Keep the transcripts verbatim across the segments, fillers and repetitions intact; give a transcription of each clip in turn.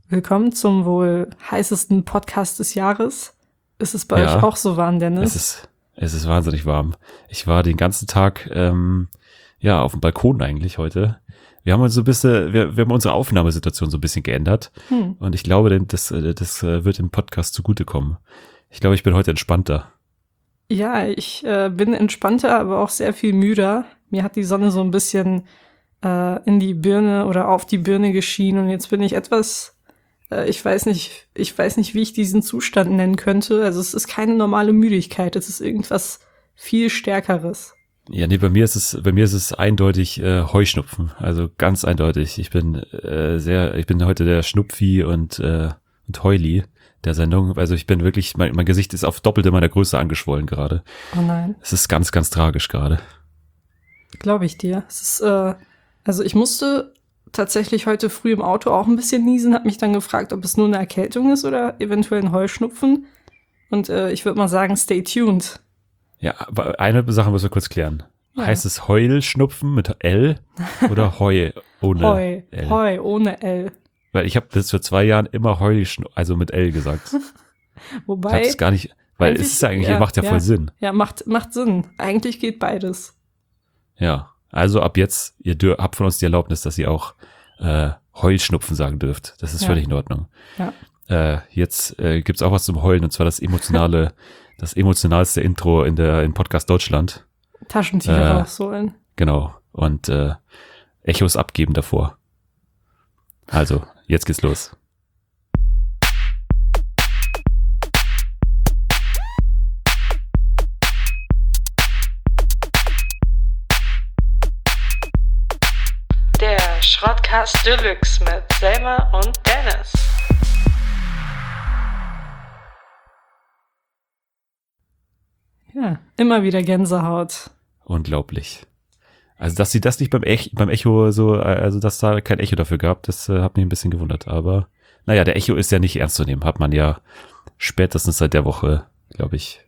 Willkommen zum wohl heißesten Podcast des Jahres. Ist es bei Ja, euch auch so warm, Dennis? es ist, es ist wahnsinnig warm. Ich war den ganzen Tag, ähm, ja, auf dem Balkon eigentlich heute. Wir haben uns so ein bisschen, wir, wir haben unsere Aufnahmesituation so ein bisschen geändert. Hm. Und ich glaube, denn das, äh, das äh, wird dem Podcast zugutekommen. Ich glaube, ich bin heute entspannter. Ja, ich äh, bin entspannter, aber auch sehr viel müder. Mir hat die Sonne so ein bisschen äh, in die Birne oder auf die Birne geschienen und jetzt bin ich etwas, äh, ich weiß nicht, ich weiß nicht, wie ich diesen Zustand nennen könnte. Also es ist keine normale Müdigkeit, es ist irgendwas viel Stärkeres. Ja, nee, bei mir ist es, bei mir ist es eindeutig äh, Heuschnupfen. Also ganz eindeutig. Ich bin äh, sehr, ich bin heute der Schnupfi und äh, und Heuli der Sendung. Also ich bin wirklich, mein, mein Gesicht ist auf doppelte meiner Größe angeschwollen gerade. Oh nein. Es ist ganz, ganz tragisch gerade. Glaube ich dir. Es ist, äh, also ich musste tatsächlich heute früh im Auto auch ein bisschen niesen, habe mich dann gefragt, ob es nur eine Erkältung ist oder eventuell ein Heuschnupfen. Und äh, ich würde mal sagen, stay tuned. Ja, aber eine Sache müssen wir kurz klären. Ja. Heißt es Heulschnupfen mit L oder Heu ohne Heu, L? Heu, ohne L. Weil ich habe das vor zwei Jahren immer Heulschnupfen, also mit L gesagt. Ich Wobei, habe es gar nicht, weil eigentlich- es ist ja eigentlich, ja, macht ja, ja. voll Sinn. ja, macht, macht Sinn. Eigentlich geht beides. Ja, also ab jetzt, ihr dür habt von uns die Erlaubnis, dass ihr auch äh, Heulschnupfen sagen dürft. Das ist Ja. völlig in Ordnung. Ja. Äh, jetzt äh, gibt's auch was zum Heulen, und zwar das emotionale, das emotionalste Intro in der in Podcast Deutschland. Taschentücher Äh. rausholen. Genau. Und äh, Echos abgeben davor. Also, jetzt geht's los. Der Schrottcast Deluxe mit Selma und Dennis. Ja, immer wieder Gänsehaut. Unglaublich. Also, dass sie das nicht beim, Ech beim Echo so, äh, also dass da kein Echo dafür gab, das äh, hat mich ein bisschen gewundert. Aber naja, der Echo ist ja nicht ernst zu nehmen, hat man ja spätestens seit der Woche, glaube ich,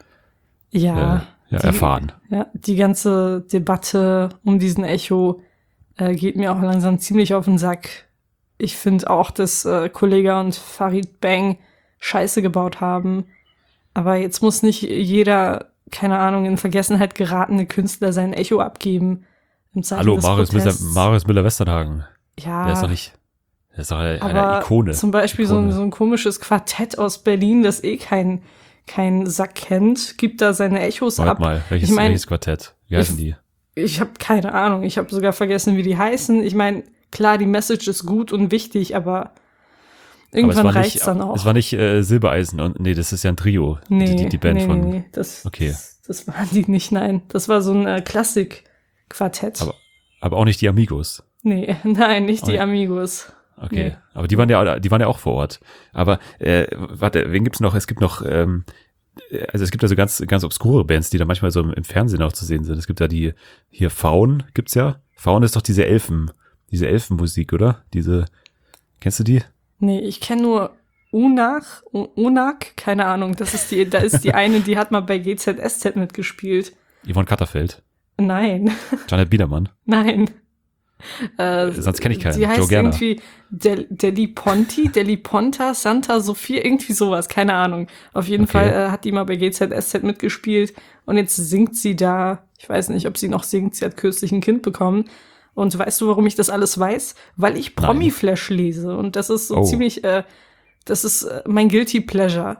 Ja, äh, ja, die- erfahren. ja, die ganze Debatte um diesen Echo äh, geht mir auch langsam ziemlich auf den Sack. Ich finde auch, dass äh, Kollega und Farid Bang Scheiße gebaut haben. Aber jetzt muss nicht jeder, keine Ahnung, in Vergessenheit geratene Künstler sein Echo abgeben. Im Zeichen Hallo, des Marius Müller, Protests. Marius Müller-Westernhagen. Ja, Der ist doch nicht, der ist doch eine, aber eine Ikone. zum Beispiel so ein, Ikone. so ein komisches Quartett aus Berlin, das eh kein, kein Sack kennt, gibt da seine Echos Warte ab. mal, welches, ich mein, welches Quartett? Wie heißen die? Ich habe keine Ahnung. Ich habe sogar vergessen, wie die heißen. Ich meine, klar, die Message ist gut und wichtig, aber irgendwann aber es war reicht's nicht, dann auch. Es war nicht äh, Silbereisen und nee, das ist ja ein Trio. nee, die, die, die Band nee, von. nee, nee. Das, Okay. das, das waren die nicht, nein. Das war so ein äh, Klassik-Quartett. Aber, aber auch nicht die Amigos. Nee, nein, nicht die Okay. Amigos. Okay, Nee. aber die waren ja, die waren ja auch vor Ort. Aber äh, warte, wen gibt's noch? Es gibt noch, ähm, also es gibt ja so ganz, ganz obskure Bands, die da manchmal so im, im Fernsehen auch zu sehen sind. Es gibt ja die hier Faun gibt's ja. Faun ist doch diese Elfen, diese Elfenmusik, oder? Diese, kennst du die? Nee, ich kenne nur Unach, U- Unak, keine Ahnung. Das ist die, da ist die eine, die hat mal bei G Z S Z mitgespielt. Yvonne Katterfeld, Nein, Janet Biedermann. nein. Äh, Sonst kenn ich keinen. Die heißt Joe Gerner. irgendwie Del, Deli Ponti, Deli Ponta, Santa Sophia, irgendwie sowas, keine Ahnung. Auf jeden Okay. Fall äh, hat die mal bei G Z S Z mitgespielt und jetzt singt sie da, ich weiß nicht, ob sie noch singt, sie hat kürzlich ein Kind bekommen. Und weißt du, warum ich das alles weiß? Weil ich Promi-Flash lese und das ist so Oh. ziemlich, äh, das ist äh, mein Guilty Pleasure.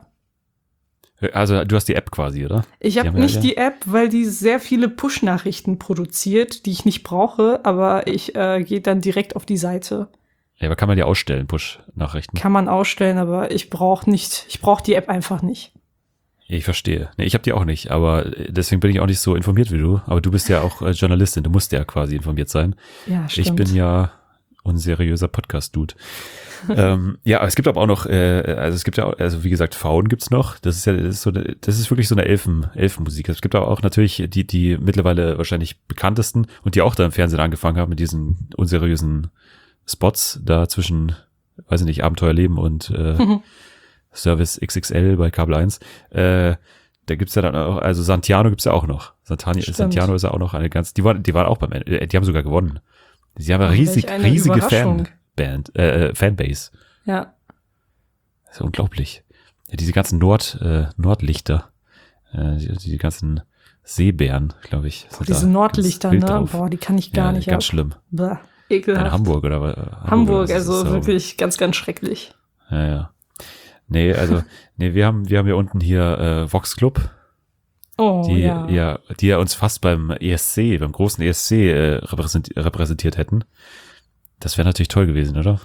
Also du hast die App quasi, oder? Ich Die habe haben ja- nicht ja. die App, weil die sehr viele Push-Nachrichten produziert, die ich nicht brauche, aber ich äh, gehe dann direkt auf die Seite. Ja, aber kann man die ausstellen, Push-Nachrichten? Kann man ausstellen, aber ich brauche nicht, ich brauche die App einfach nicht. Ja, ich verstehe. Nee, ich habe die auch nicht, aber deswegen bin ich auch nicht so informiert wie du. Aber du bist ja auch äh, Journalistin, du musst ja quasi informiert sein. Ja, stimmt. Ich bin ja unseriöser Podcast-Dude. ähm, ja, aber es gibt aber auch noch, äh, also es gibt ja auch, also wie gesagt, Faun gibt's noch. Das ist ja, das ist so, eine, das ist wirklich so eine Elfen, Elfenmusik. Es gibt aber auch natürlich die, die mittlerweile wahrscheinlich bekanntesten und die auch da im Fernsehen angefangen haben mit diesen unseriösen Spots da zwischen, weiß ich nicht, Abenteuerleben und äh, Service X X L bei Kabel eins. Äh, da gibt's ja dann auch, also Santiano gibt's ja auch noch. Santani, Stimmt. Santiano ist ja auch noch eine ganz, die waren, die waren auch beim, äh, die haben sogar gewonnen. Sie haben eine Ach, riesig, welch eine riesige Überraschung. Fanband, äh, Fanbase. Ja. Das ist ja unglaublich. Ja, diese ganzen Nord, äh, Nordlichter, äh, die, die ganzen Seebären, glaube ich. Boah, diese Nordlichter, ne? Boah, die kann ich gar ja, nicht ganz ab. schlimm. Bäh, ekelhaft. In Hamburg oder was? Hamburg, Hamburg, oder also so. wirklich ganz, ganz schrecklich. Ja, ja. Nee, also, nee, wir haben, wir haben hier unten hier äh, Vox Club, Oh, die ja. ja, die ja uns fast beim E S C, beim großen E S C äh, repräsentiert, repräsentiert hätten. Das wäre natürlich toll gewesen, oder?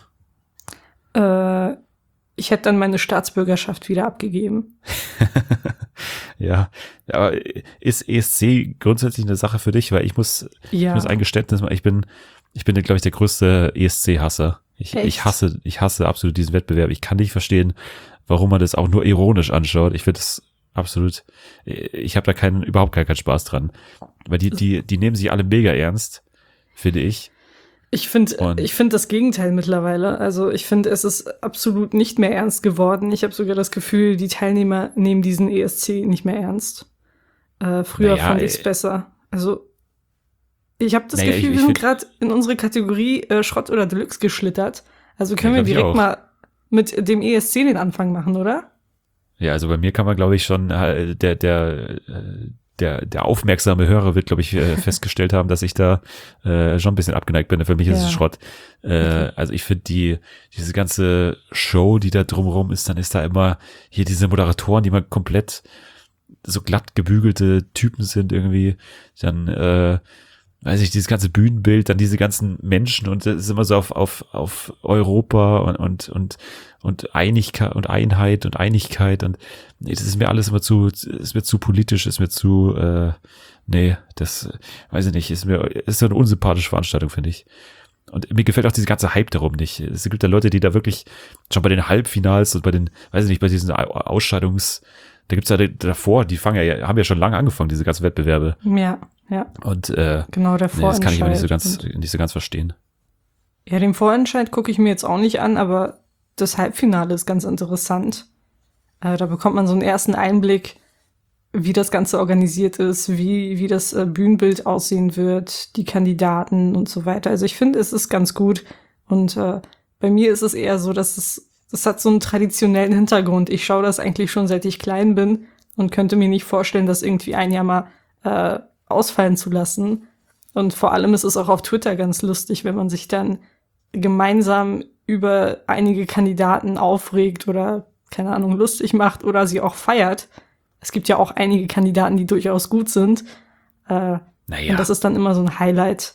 Äh, ich hätte dann meine Staatsbürgerschaft wieder abgegeben. Ja, aber ist E S C grundsätzlich eine Sache für dich? Weil ich muss, Ja. ich muss ein Geständnis machen, ich bin, ich bin, glaube ich, der größte E S C-Hasser. Ich, Echt? ich hasse, ich hasse absolut diesen Wettbewerb. Ich kann nicht verstehen, warum man das auch nur ironisch anschaut. Ich finde das absolut, ich habe da keinen, überhaupt keinen, keinen Spaß dran. Weil die, die, die nehmen sich alle mega ernst, finde ich. Ich finde Und- ich finde das Gegenteil mittlerweile. Also ich finde, es ist absolut nicht mehr ernst geworden. Ich habe sogar das Gefühl, die Teilnehmer nehmen diesen E S C nicht mehr ernst. Äh, früher Naja, fand ich es äh, besser. Also ich habe das Naja, Gefühl, ich- wir ich sind find- gerade in unsere Kategorie äh, Schrott oder Deluxe geschlittert. Also können Ja, wir glaub ich direkt auch. mal mit dem E S C den Anfang machen, oder? Ja, also bei mir kann man, glaube ich, schon, äh, der, der, äh, der, der aufmerksame Hörer wird, glaube ich, äh, festgestellt haben, dass ich da äh, schon ein bisschen abgeneigt bin. Für mich ist Ja. es Schrott. Äh, Also ich finde die, diese ganze Show, die da drumherum ist, dann ist da immer hier diese Moderatoren, die mal komplett so glatt gebügelte Typen sind irgendwie. Dann, äh, weiß ich, dieses ganze Bühnenbild, dann diese ganzen Menschen und das ist immer so auf, auf, auf Europa und, und, und, und Einigkeit und Einheit und Einigkeit und nee, das ist mir alles immer zu, ist mir zu politisch, ist mir zu, äh, nee, das, weiß ich nicht, ist mir, ist so eine unsympathische Veranstaltung, finde ich. Und mir gefällt auch diese ganze Hype darum nicht. Es gibt ja Leute, die da wirklich schon bei den Halbfinals und bei den, weiß ich nicht, bei diesen Ausscheidungs, da gibt's ja davor, die fangen ja, haben ja schon lange angefangen, diese ganzen Wettbewerbe. Ja, ja. Und äh, Genau, der nee, das kann ich aber nicht so Vorentscheid. ganz, nicht so ganz verstehen. Ja, den Vorentscheid gucke ich mir jetzt auch nicht an, aber das Halbfinale ist ganz interessant. Äh, da bekommt man so einen ersten Einblick, wie das Ganze organisiert ist, wie, wie das äh, Bühnenbild aussehen wird, die Kandidaten und so weiter. Also ich finde, es ist ganz gut. Und äh, bei mir ist es eher so, dass es, das hat so einen traditionellen Hintergrund. Ich schaue das eigentlich schon seit ich klein bin und könnte mir nicht vorstellen, das irgendwie ein Jahr mal äh, ausfallen zu lassen. Und vor allem ist es auch auf Twitter ganz lustig, wenn man sich dann gemeinsam über einige Kandidaten aufregt oder, keine Ahnung, lustig macht oder sie auch feiert. Es gibt ja auch einige Kandidaten, die durchaus gut sind. Äh, Naja. Und das ist dann immer so ein Highlight.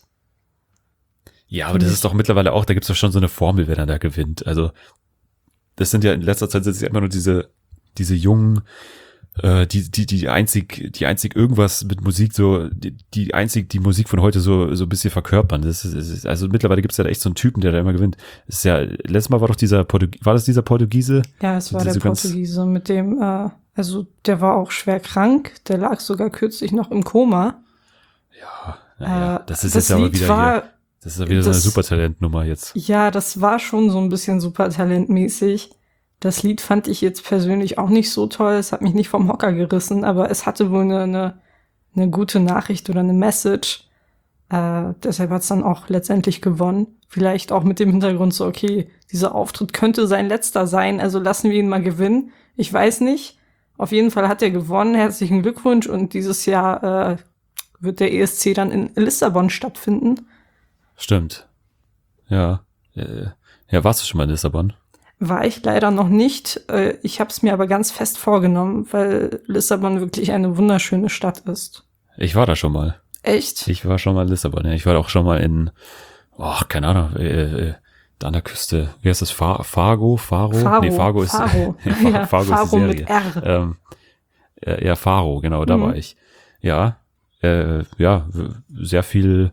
Ja, aber das ist doch mittlerweile auch, da gibt's doch schon so eine Formel, wer dann da gewinnt. Also das sind ja in letzter Zeit sind es ja immer nur diese, diese jungen, äh, die, die, die einzig, die einzig irgendwas mit Musik so, die, die einzig die Musik von heute so, so ein bisschen verkörpern. Das ist, das ist, also mittlerweile gibt's ja echt so einen Typen, der da immer gewinnt. Das ist ja, letztes Mal war doch dieser Portug war das dieser Portugiese? Ja, es war Diese der ganz- Portugiese mit dem, äh, also der war auch schwer krank, der lag sogar kürzlich noch im Koma. Ja, naja, Äh, das ist das jetzt aber Lied wieder war, hier, das ist ja wieder so eine das- Supertalentnummer jetzt. Ja, das war schon so ein bisschen supertalentmäßig. Das Lied fand ich jetzt persönlich auch nicht so toll. Es hat mich nicht vom Hocker gerissen, aber es hatte wohl eine, eine, eine gute Nachricht oder eine Message. Äh, deshalb hat es dann auch letztendlich gewonnen. Vielleicht auch mit dem Hintergrund so, okay, dieser Auftritt könnte sein letzter sein, also lassen wir ihn mal gewinnen. Ich weiß nicht. Auf jeden Fall hat er gewonnen. Herzlichen Glückwunsch. Und dieses Jahr äh, wird der E S C dann in Lissabon stattfinden. Stimmt. Ja. Äh, Ja, warst du schon mal in Lissabon? War ich leider noch nicht. Äh, Ich habe es mir aber ganz fest vorgenommen, weil Lissabon wirklich eine wunderschöne Stadt ist. Ich war da schon mal. Echt? Ich war schon mal in Lissabon. Ja. Ich war auch schon mal in, oh, keine Ahnung, äh, äh, da an der Küste. Wie heißt das? Far Fargo? Faro? Faro. Nee, Fargo ist, Faro. ja, Far Ja, Fargo Faro ist die Serie. mit R. Ähm, äh, ja, Faro, genau, da Mhm. war ich. Ja, äh, ja, w- sehr viel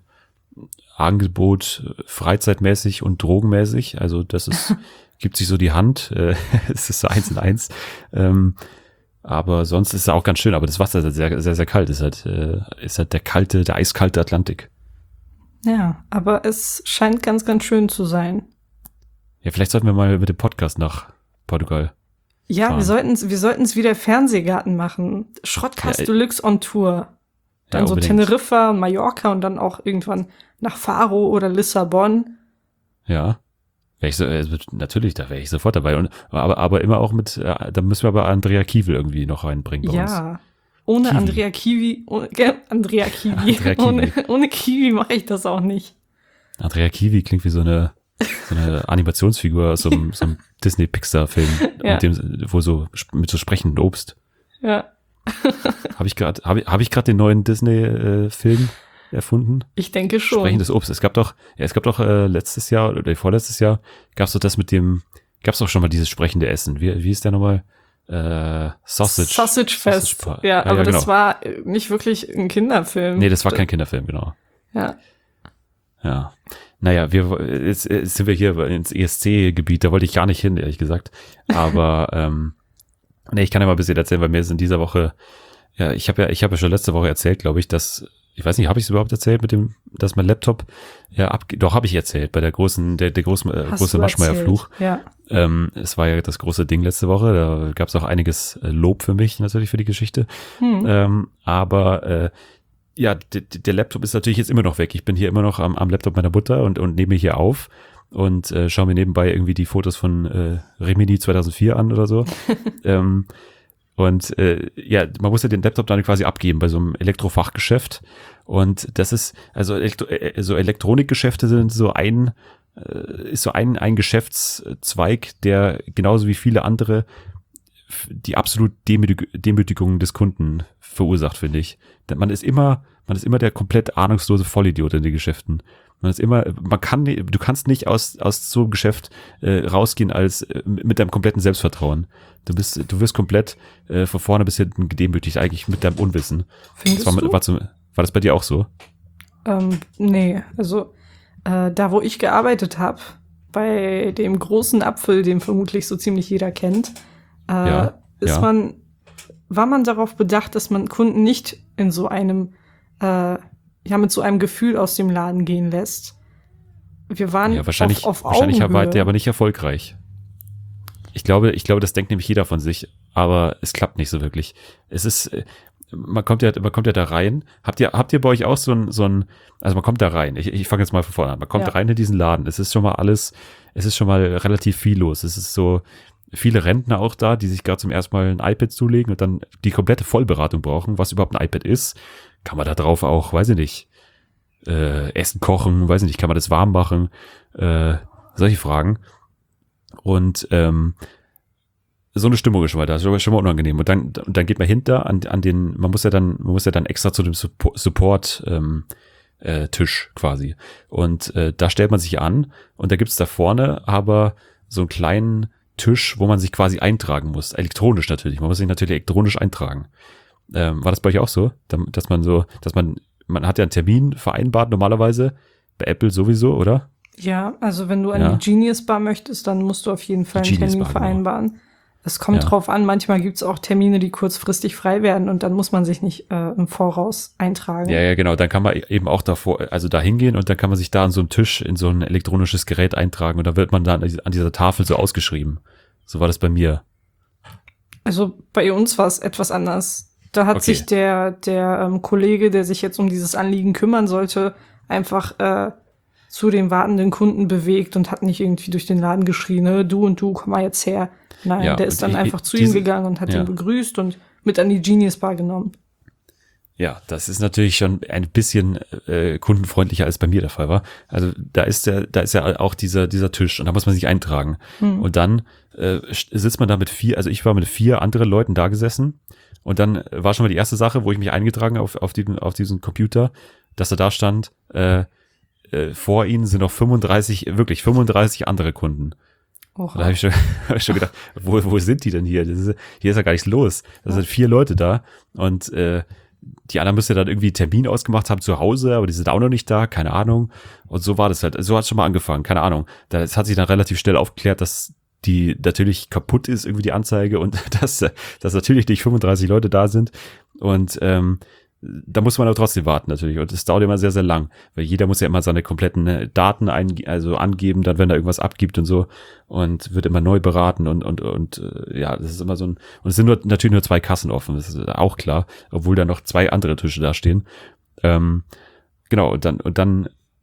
Angebot, äh, freizeitmäßig und drogenmäßig. Also das ist, gibt sich so die Hand. Äh, es ist so eins in eins. Ähm, aber sonst ist es auch ganz schön. Aber das Wasser ist halt sehr, sehr, sehr kalt. Ist halt, äh, ist halt der kalte, der eiskalte Atlantik. Ja, aber es scheint ganz, ganz schön zu sein. Ja, vielleicht sollten wir mal mit dem Podcast nach Portugal. Ja, Fahren. wir sollten wir sollten es wieder Fernsehgarten machen. Schrottcast Ja, äh, Deluxe on Tour. Dann Ja, so unbedingt. Teneriffa, Mallorca und dann auch irgendwann nach Faro oder Lissabon. Ja. Wär ich so, also natürlich, da wäre ich sofort dabei. Und, aber, aber immer auch mit, äh, da müssen wir aber Andrea Kiewel irgendwie noch reinbringen bei uns. Ja, ohne Kiwi. Andrea Kiwi, ohne, gell, Andrea Kiwi, Andrea Kiwi. Ohne, ohne Kiwi mache ich das auch nicht. Andrea Kiwi klingt wie so eine, so eine Animationsfigur aus so einem, so einem Disney-Pixar-Film, Ja. mit dem, wo so mit so sprechendem Obst. Ja, Habe ich gerade, habe hab ich gerade den neuen Disney-Film erfunden? ich denke schon. Sprechendes Obst. Es gab doch, ja, es gab doch äh, letztes Jahr oder vorletztes Jahr gab's doch das mit dem, gab's doch schon mal dieses sprechende Essen. Wie, wie ist der nochmal? Äh, Sausage. Sausage Fest. Sausage- ja, ja, aber ja, genau. das war nicht wirklich ein Kinderfilm. Nee, das war kein Kinderfilm, genau. Ja, Ja. Naja, wir, jetzt, jetzt sind wir hier ins E S C-Gebiet, da wollte ich gar nicht hin, ehrlich gesagt. Aber, ähm, nee, ich kann ja mal ein bisschen erzählen, weil mir ist in dieser Woche, ja, ich habe ja, ich habe ja schon letzte Woche erzählt, glaube ich, dass, ich weiß nicht, habe ich es überhaupt erzählt mit dem, dass mein Laptop, ja, ab, doch, habe ich erzählt, bei der großen, der, der großen, äh, Hast große du Maschmeyer-Fluch. erzählt. Ja. Ähm, es war ja das große Ding letzte Woche, da gab es auch einiges äh, Lob für mich, natürlich für die Geschichte. Hm. Ähm, aber, äh, ja, d- d- der Laptop ist natürlich jetzt immer noch weg. Ich bin hier immer noch am, am Laptop meiner Mutter und, und nehme hier auf und äh, schaue mir nebenbei irgendwie die Fotos von äh, Rimini zweitausendvier an oder so. ähm, und äh, ja, man muss ja den Laptop dann quasi abgeben bei so einem Elektrofachgeschäft. Und das ist, also Elektro äh, so Elektronikgeschäfte sind so ein, äh, ist so ein, ein Geschäftszweig, der genauso wie viele andere f- die absolut Demütig Demütigung des Kunden verursacht, finde ich. Denn Man ist immer, man ist immer der komplett ahnungslose Vollidiot in den Geschäften. Man ist immer, man kann, ni- du kannst nicht aus aus so einem Geschäft äh, rausgehen als äh, mit deinem kompletten Selbstvertrauen. Du bist, du wirst komplett äh, von vorne bis hinten gedemütigt, eigentlich mit deinem Unwissen. Findest Das war, du? mit, war, zum, war das bei dir auch so? Ähm, nee, also äh, da, wo ich gearbeitet habe, bei dem großen Apfel, den vermutlich so ziemlich jeder kennt, äh, Ja, ist ja. man, war man darauf bedacht, dass man Kunden nicht in so einem, äh, ja, mit so einem Gefühl aus dem Laden gehen lässt. Wir waren Ja, wahrscheinlich, auf, auf wahrscheinlich Augenhöhe. war der aber nicht erfolgreich. Ich glaube, ich glaube, das denkt nämlich jeder von sich, aber es klappt nicht so wirklich. Es ist, äh, man kommt ja, man kommt ja da rein. Habt ihr, habt ihr bei euch auch so ein, so ein, also man kommt da rein. Ich, ich fange jetzt mal von vorne an. Man kommt Ja. rein in diesen Laden. Es ist schon mal alles, es ist schon mal relativ viel los. Es ist so, viele Rentner auch da, die sich gerade zum ersten Mal ein iPad zulegen und dann die komplette Vollberatung brauchen, was überhaupt ein iPad ist. Kann man da drauf auch, weiß ich nicht, äh, Essen kochen, weiß ich nicht, kann man das warm machen, äh, solche Fragen. Und ähm, so eine Stimmung ist schon mal da, das ist schon mal unangenehm. Und dann, und dann geht man hinter an, an den, man muss ja dann, man muss ja dann extra zu dem Support, Support ähm, äh, Tisch quasi. Und äh, da stellt man sich an und da gibt's da vorne aber so einen kleinen Tisch, wo man sich quasi eintragen muss. Elektronisch natürlich. Man muss sich natürlich elektronisch eintragen. Ähm, war das bei euch auch so? Da- Dass man so, dass man, man hat ja einen Termin vereinbart normalerweise, bei Apple sowieso, oder? Ja, also wenn du an Ja. die Genius Bar möchtest, dann musst du auf jeden Fall Die einen Genius Termin Bar, genau. vereinbaren. Es kommt Ja. drauf an, manchmal gibt's auch Termine, die kurzfristig frei werden und dann muss man sich nicht äh, im Voraus eintragen. Ja, ja, genau. Dann kann man eben auch davor, also da hingehen und dann kann man sich da an so einem Tisch in so ein elektronisches Gerät eintragen und dann wird man dann an dieser Tafel so ausgeschrieben. So war das bei mir. Also bei uns war es etwas anders. Da hat Okay. sich der, der ähm, Kollege, der sich jetzt um dieses Anliegen kümmern sollte, einfach äh, zu dem wartenden Kunden bewegt und hat nicht irgendwie durch den Laden geschrien, ne, du und du, komm mal jetzt her. Nein, Ja, der und ist dann ich- einfach zu diese- ihm gegangen und hat ja. ihn begrüßt und mit an die Genius Bar genommen. Ja, das ist natürlich schon ein bisschen äh, kundenfreundlicher als bei mir der Fall war. Also da ist der, da ist ja auch dieser dieser Tisch und da muss man sich eintragen. Hm. Und dann äh, sitzt man da mit vier, also ich war mit vier anderen Leuten da gesessen und dann war schon mal die erste Sache, wo ich mich eingetragen habe auf auf diesen auf diesen Computer, dass er da stand. Äh, äh, vor ihnen sind noch fünfunddreißig, wirklich fünfunddreißig andere Kunden. Und da habe ich, schon- hab ich schon gedacht, wo, wo sind die denn hier? Das ist, hier ist ja gar nichts los. Da sind vier Leute da und äh, die anderen müssen ja dann irgendwie einen Termin ausgemacht haben zu Hause, aber die sind auch noch nicht da, keine Ahnung. Und so war das halt. So hat es schon mal angefangen, keine Ahnung. Das hat sich dann relativ schnell aufgeklärt, dass die natürlich kaputt ist, irgendwie die Anzeige und dass, dass natürlich nicht fünfunddreißig Leute da sind. Und ähm, da muss man aber trotzdem warten natürlich und es dauert immer sehr, sehr lang, weil jeder muss ja immer seine kompletten äh, Daten ein, also angeben, dann wenn er irgendwas abgibt und so und wird immer neu beraten und und und äh, ja, das ist immer so ein und es sind nur natürlich nur zwei Kassen offen, das ist auch klar, obwohl da noch zwei andere Tische da stehen. Ähm, genau und dann und dann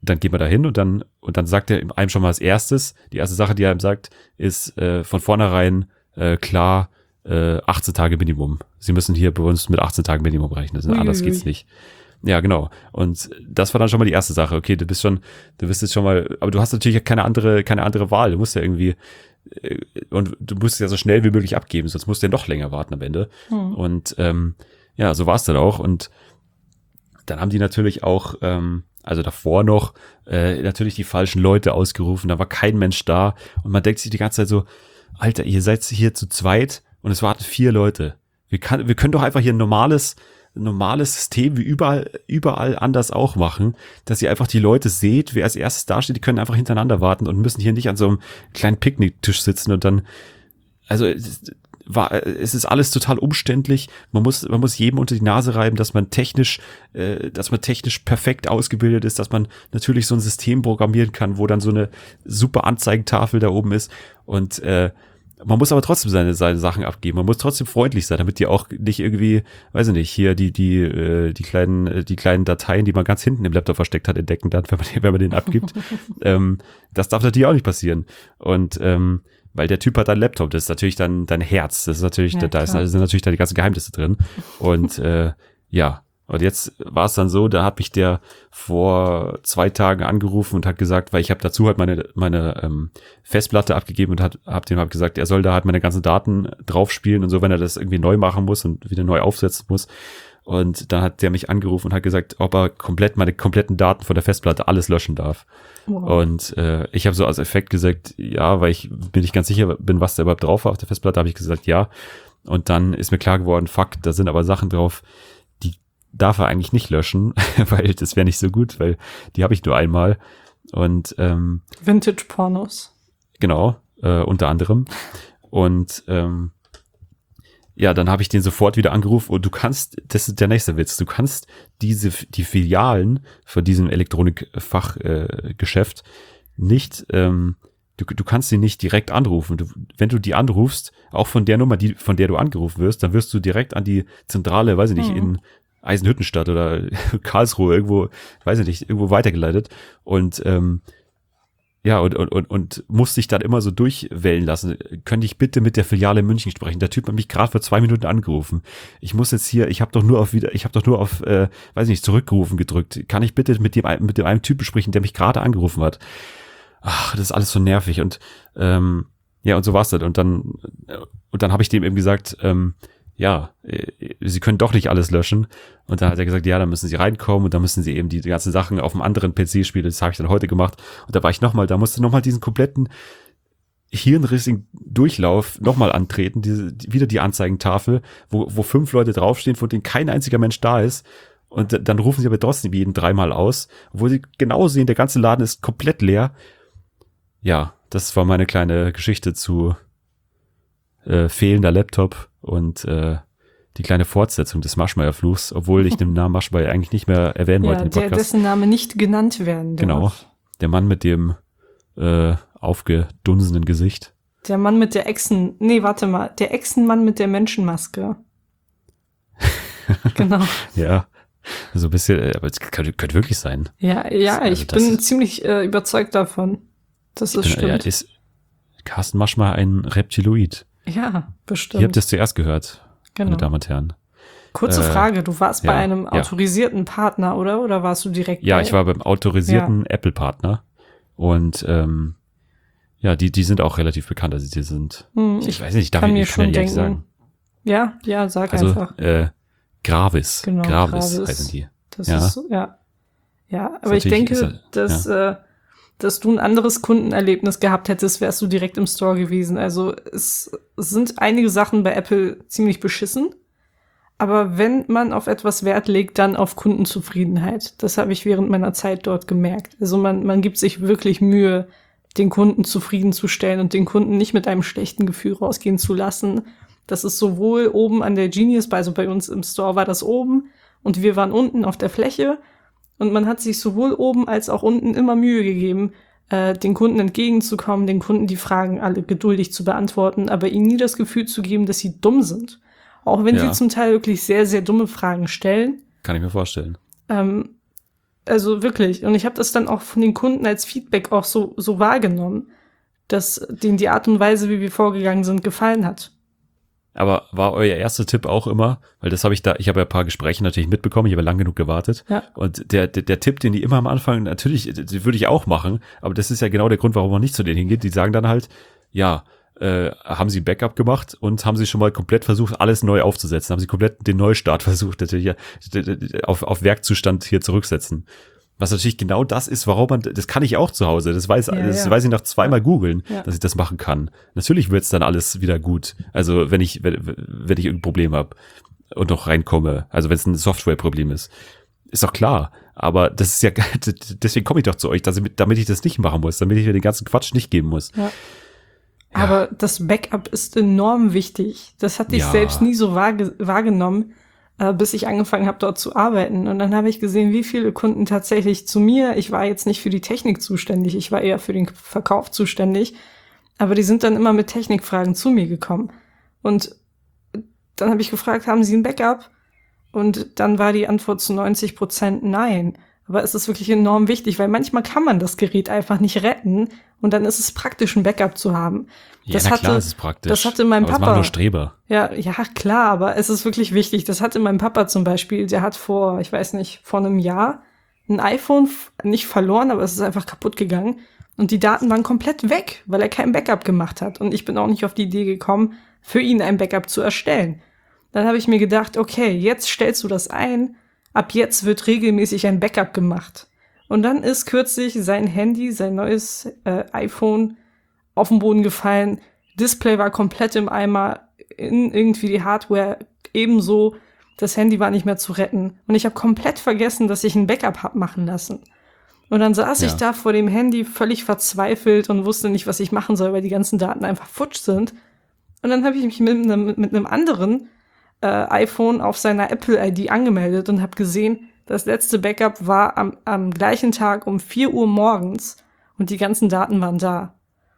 dann geht man da hin und dann, und dann sagt er einem schon mal als erstes, die erste Sache, die er einem sagt, ist äh, von vornherein äh, klar, äh, achtzehn Tage Minimum. Sie müssen hier bei uns mit achtzehn Tagen Minimum rechnen, das, anders geht's nicht. Ja, genau. Und das war dann schon mal die erste Sache. Okay, du bist schon, du bist jetzt schon mal, aber du hast natürlich keine andere, keine andere Wahl. Du musst ja irgendwie, äh, und du musst es ja so schnell wie möglich abgeben, sonst musst du ja noch länger warten am Ende. Hm. Und ähm, ja, so war es dann auch. Und dann haben die natürlich auch, ähm, also davor noch, äh, natürlich die falschen Leute ausgerufen. Da war kein Mensch da. Und man denkt sich die ganze Zeit so, Alter, ihr seid hier zu zweit und es warten vier Leute. Wir, kann, wir können doch einfach hier ein normales, normales System wie überall, überall anders auch machen, dass ihr einfach die Leute seht, wer als erstes dasteht, die können einfach hintereinander warten und müssen hier nicht an so einem kleinen Picknicktisch sitzen und dann, also war, es ist alles total umständlich. Man muss, man muss jedem unter die Nase reiben, dass man technisch, äh, dass man technisch perfekt ausgebildet ist, dass man natürlich so ein System programmieren kann, wo dann so eine super Anzeigentafel da oben ist und äh, man muss aber trotzdem seine, seine Sachen abgeben. Man muss trotzdem freundlich sein, damit die auch nicht irgendwie, weiß ich nicht, hier die, die, äh, die kleinen, die kleinen Dateien, die man ganz hinten im Laptop versteckt hat, entdecken dann, wenn man, wenn man den abgibt. ähm, das darf natürlich auch nicht passieren. Und, ähm, weil der Typ hat einen Laptop, das ist natürlich dann dein Herz. Das ist natürlich, ja, da, da ist, sind natürlich da die ganzen Geheimnisse drin. Und, äh, ja. Und jetzt war es dann so, da hat mich der vor zwei Tagen angerufen und hat gesagt, weil ich habe dazu halt meine meine ähm, Festplatte abgegeben und hat hab dem halt gesagt, er soll da halt meine ganzen Daten draufspielen und so, wenn er das irgendwie neu machen muss und wieder neu aufsetzen muss. Und dann hat der mich angerufen und hat gesagt, ob er komplett meine kompletten Daten von der Festplatte alles löschen darf. Wow. Und äh, ich habe so als Effekt gesagt, ja, weil ich mir nicht ganz sicher bin, was da überhaupt drauf war auf der Festplatte, habe ich gesagt, ja. Und dann ist mir klar geworden, fuck, da sind aber Sachen drauf, darf er eigentlich nicht löschen, weil das wäre nicht so gut, weil die habe ich nur einmal. Und ähm, Vintage-Pornos. Genau, äh, unter anderem. Und ähm, ja, dann habe ich den sofort wieder angerufen und du kannst, das ist der nächste Witz, du kannst diese, die Filialen von diesem Elektronikfachgeschäft äh, nicht, ähm, du, du kannst sie nicht direkt anrufen. Du, wenn du die anrufst, auch von der Nummer, die, von der du angerufen wirst, dann wirst du direkt an die Zentrale, weiß ich nicht, hm. in Eisenhüttenstadt oder Karlsruhe irgendwo, weiß ich nicht, irgendwo weitergeleitet und ähm, ja, und, und, und, und musste ich dann immer so durchwählen lassen. Könnte ich bitte mit der Filiale in München sprechen? Der Typ hat mich gerade vor zwei Minuten angerufen. Ich muss jetzt hier, ich habe doch nur auf wieder, ich habe doch nur auf, äh, weiß nicht, zurückgerufen gedrückt. Kann ich bitte mit dem mit dem einen Typen sprechen, der mich gerade angerufen hat? Ach, das ist alles so nervig und ähm, ja, und so war's dann. Und dann und dann habe ich dem eben gesagt, ähm, ja, sie können doch nicht alles löschen. Und dann hat er gesagt, ja, dann müssen sie reinkommen und dann müssen sie eben die, die ganzen Sachen auf einem anderen P C spielen. Das habe ich dann heute gemacht. Und da war ich nochmal, da musste nochmal diesen kompletten hirnrissigen Durchlauf nochmal antreten. Diese, die, wieder die Anzeigentafel, wo, wo fünf Leute draufstehen, von denen kein einziger Mensch da ist. Und dann rufen sie aber trotzdem jeden dreimal aus, obwohl sie genau sehen, der ganze Laden ist komplett leer. Ja, das war meine kleine Geschichte zu äh, fehlender Laptop und äh, die kleine Fortsetzung des Maschmeyer-Fluchs, obwohl ich den Namen Maschmeyer eigentlich nicht mehr erwähnen ja, wollte im Podcast. Der, dessen Name nicht genannt werden darf. Genau, der Mann mit dem äh, aufgedunsenen Gesicht. Der Mann mit der Echsen, nee, warte mal, der Echsenmann mit der Menschenmaske. Genau. Ja, so ein bisschen, aber es könnte, könnte wirklich sein. Ja, ja, also ich bin ist, ziemlich äh, überzeugt davon, dass es stimmt. Ja, ist Carsten Maschmeyer ein Reptiloid? Ja, bestimmt. Ihr habt es zuerst gehört, genau. Meine Damen und Herren. Kurze äh, Frage, du warst ja, bei einem ja. autorisierten Partner, oder? Oder warst du direkt Ja, bei? ich war beim autorisierten ja. Apple-Partner und ähm, ja, die die sind auch relativ bekannt, also die sind, hm, ich, ich weiß nicht, ich darf kann ich mir nicht schon denken. sagen. Ja, ja, sag also, einfach. Äh, Gravis, genau, Gravis, Gravis heißen die. Das ja. ist, ja. Ja, aber ich denke, er, dass, ja. äh, dass du ein anderes Kundenerlebnis gehabt hättest, wärst du direkt im Store gewesen. Also es sind einige Sachen bei Apple ziemlich beschissen. Aber wenn man auf etwas Wert legt, dann auf Kundenzufriedenheit. Das habe ich während meiner Zeit dort gemerkt. Also man, man gibt sich wirklich Mühe, den Kunden zufriedenzustellen und den Kunden nicht mit einem schlechten Gefühl rausgehen zu lassen. Das ist sowohl oben an der Genius, also bei uns im Store war das oben und wir waren unten auf der Fläche. Und man hat sich sowohl oben als auch unten immer Mühe gegeben, äh, den Kunden entgegenzukommen, den Kunden die Fragen alle geduldig zu beantworten, aber ihnen nie das Gefühl zu geben, dass sie dumm sind. Auch wenn ja. sie zum Teil wirklich sehr, sehr dumme Fragen stellen. Kann ich mir vorstellen. Ähm, Also wirklich. Und ich habe das dann auch von den Kunden als Feedback auch so, so wahrgenommen, dass denen die Art und Weise, wie wir vorgegangen sind, gefallen hat. Aber war euer erster Tipp auch immer, weil das habe ich da, ich habe ja ein paar Gespräche natürlich mitbekommen, ich habe lang genug gewartet. Ja. Und der, der, der Tipp, den die immer am Anfang, natürlich, den würde ich auch machen, aber das ist ja genau der Grund, warum man nicht zu denen hingeht. Die sagen dann halt, ja, äh, haben sie Backup gemacht und haben sie schon mal komplett versucht, alles neu aufzusetzen, haben sie komplett den Neustart versucht, natürlich ja, auf, auf Werkzustand hier zurücksetzen. Was natürlich genau das ist, warum man, das kann ich auch zu Hause, das weiß, Ja, das ja. weiß ich nach zweimal googeln, Ja. dass ich das machen kann. Natürlich wird's dann alles wieder gut. Also wenn ich, wenn, wenn ich irgendein Problem habe und noch reinkomme, also wenn es ein Softwareproblem ist, ist doch klar. Aber das ist ja, deswegen komme ich doch zu euch, dass ich, damit ich das nicht machen muss, damit ich mir den ganzen Quatsch nicht geben muss. Ja. Ja. Aber das Backup ist enorm wichtig. Das hatte ich Ja. selbst nie so wahrge- wahrgenommen, äh, bis ich angefangen habe, dort zu arbeiten. Und dann habe ich gesehen, wie viele Kunden tatsächlich zu mir, ich war jetzt nicht für die Technik zuständig, ich war eher für den Verkauf zuständig, aber die sind dann immer mit Technikfragen zu mir gekommen. Und dann habe ich gefragt, haben Sie ein Backup? Und dann war die Antwort zu neunzig Prozent nein. Aber es ist wirklich enorm wichtig, weil manchmal kann man das Gerät einfach nicht retten und dann ist es praktisch, ein Backup zu haben. Ja, Das na klar, hatte- das ist praktisch. das hatte mein aber das Papa. machen nur Streber. Ja, ja, klar, aber es ist wirklich wichtig. Das hatte mein Papa zum Beispiel, der hat vor, ich weiß nicht, vor einem Jahr ein iPhone f- nicht verloren, aber es ist einfach kaputt gegangen. Und die Daten waren komplett weg, weil er kein Backup gemacht hat. Und ich bin auch nicht auf die Idee gekommen, für ihn ein Backup zu erstellen. Dann habe ich mir gedacht, okay, jetzt stellst du das ein, ab jetzt wird regelmäßig ein Backup gemacht. Und dann ist kürzlich sein Handy, sein neues äh, iPhone auf den Boden gefallen. Display war komplett im Eimer, in irgendwie die Hardware ebenso. Das Handy war nicht mehr zu retten. Und ich habe komplett vergessen, dass ich ein Backup hab machen lassen. Und dann saß Ja. ich da vor dem Handy völlig verzweifelt und wusste nicht, was ich machen soll, weil die ganzen Daten einfach futsch sind. Und dann habe ich mich mit einem, mit einem anderen äh, iPhone auf seiner Apple-I D angemeldet und habe gesehen, das letzte Backup war am, am gleichen Tag um vier Uhr morgens und die ganzen Daten waren da.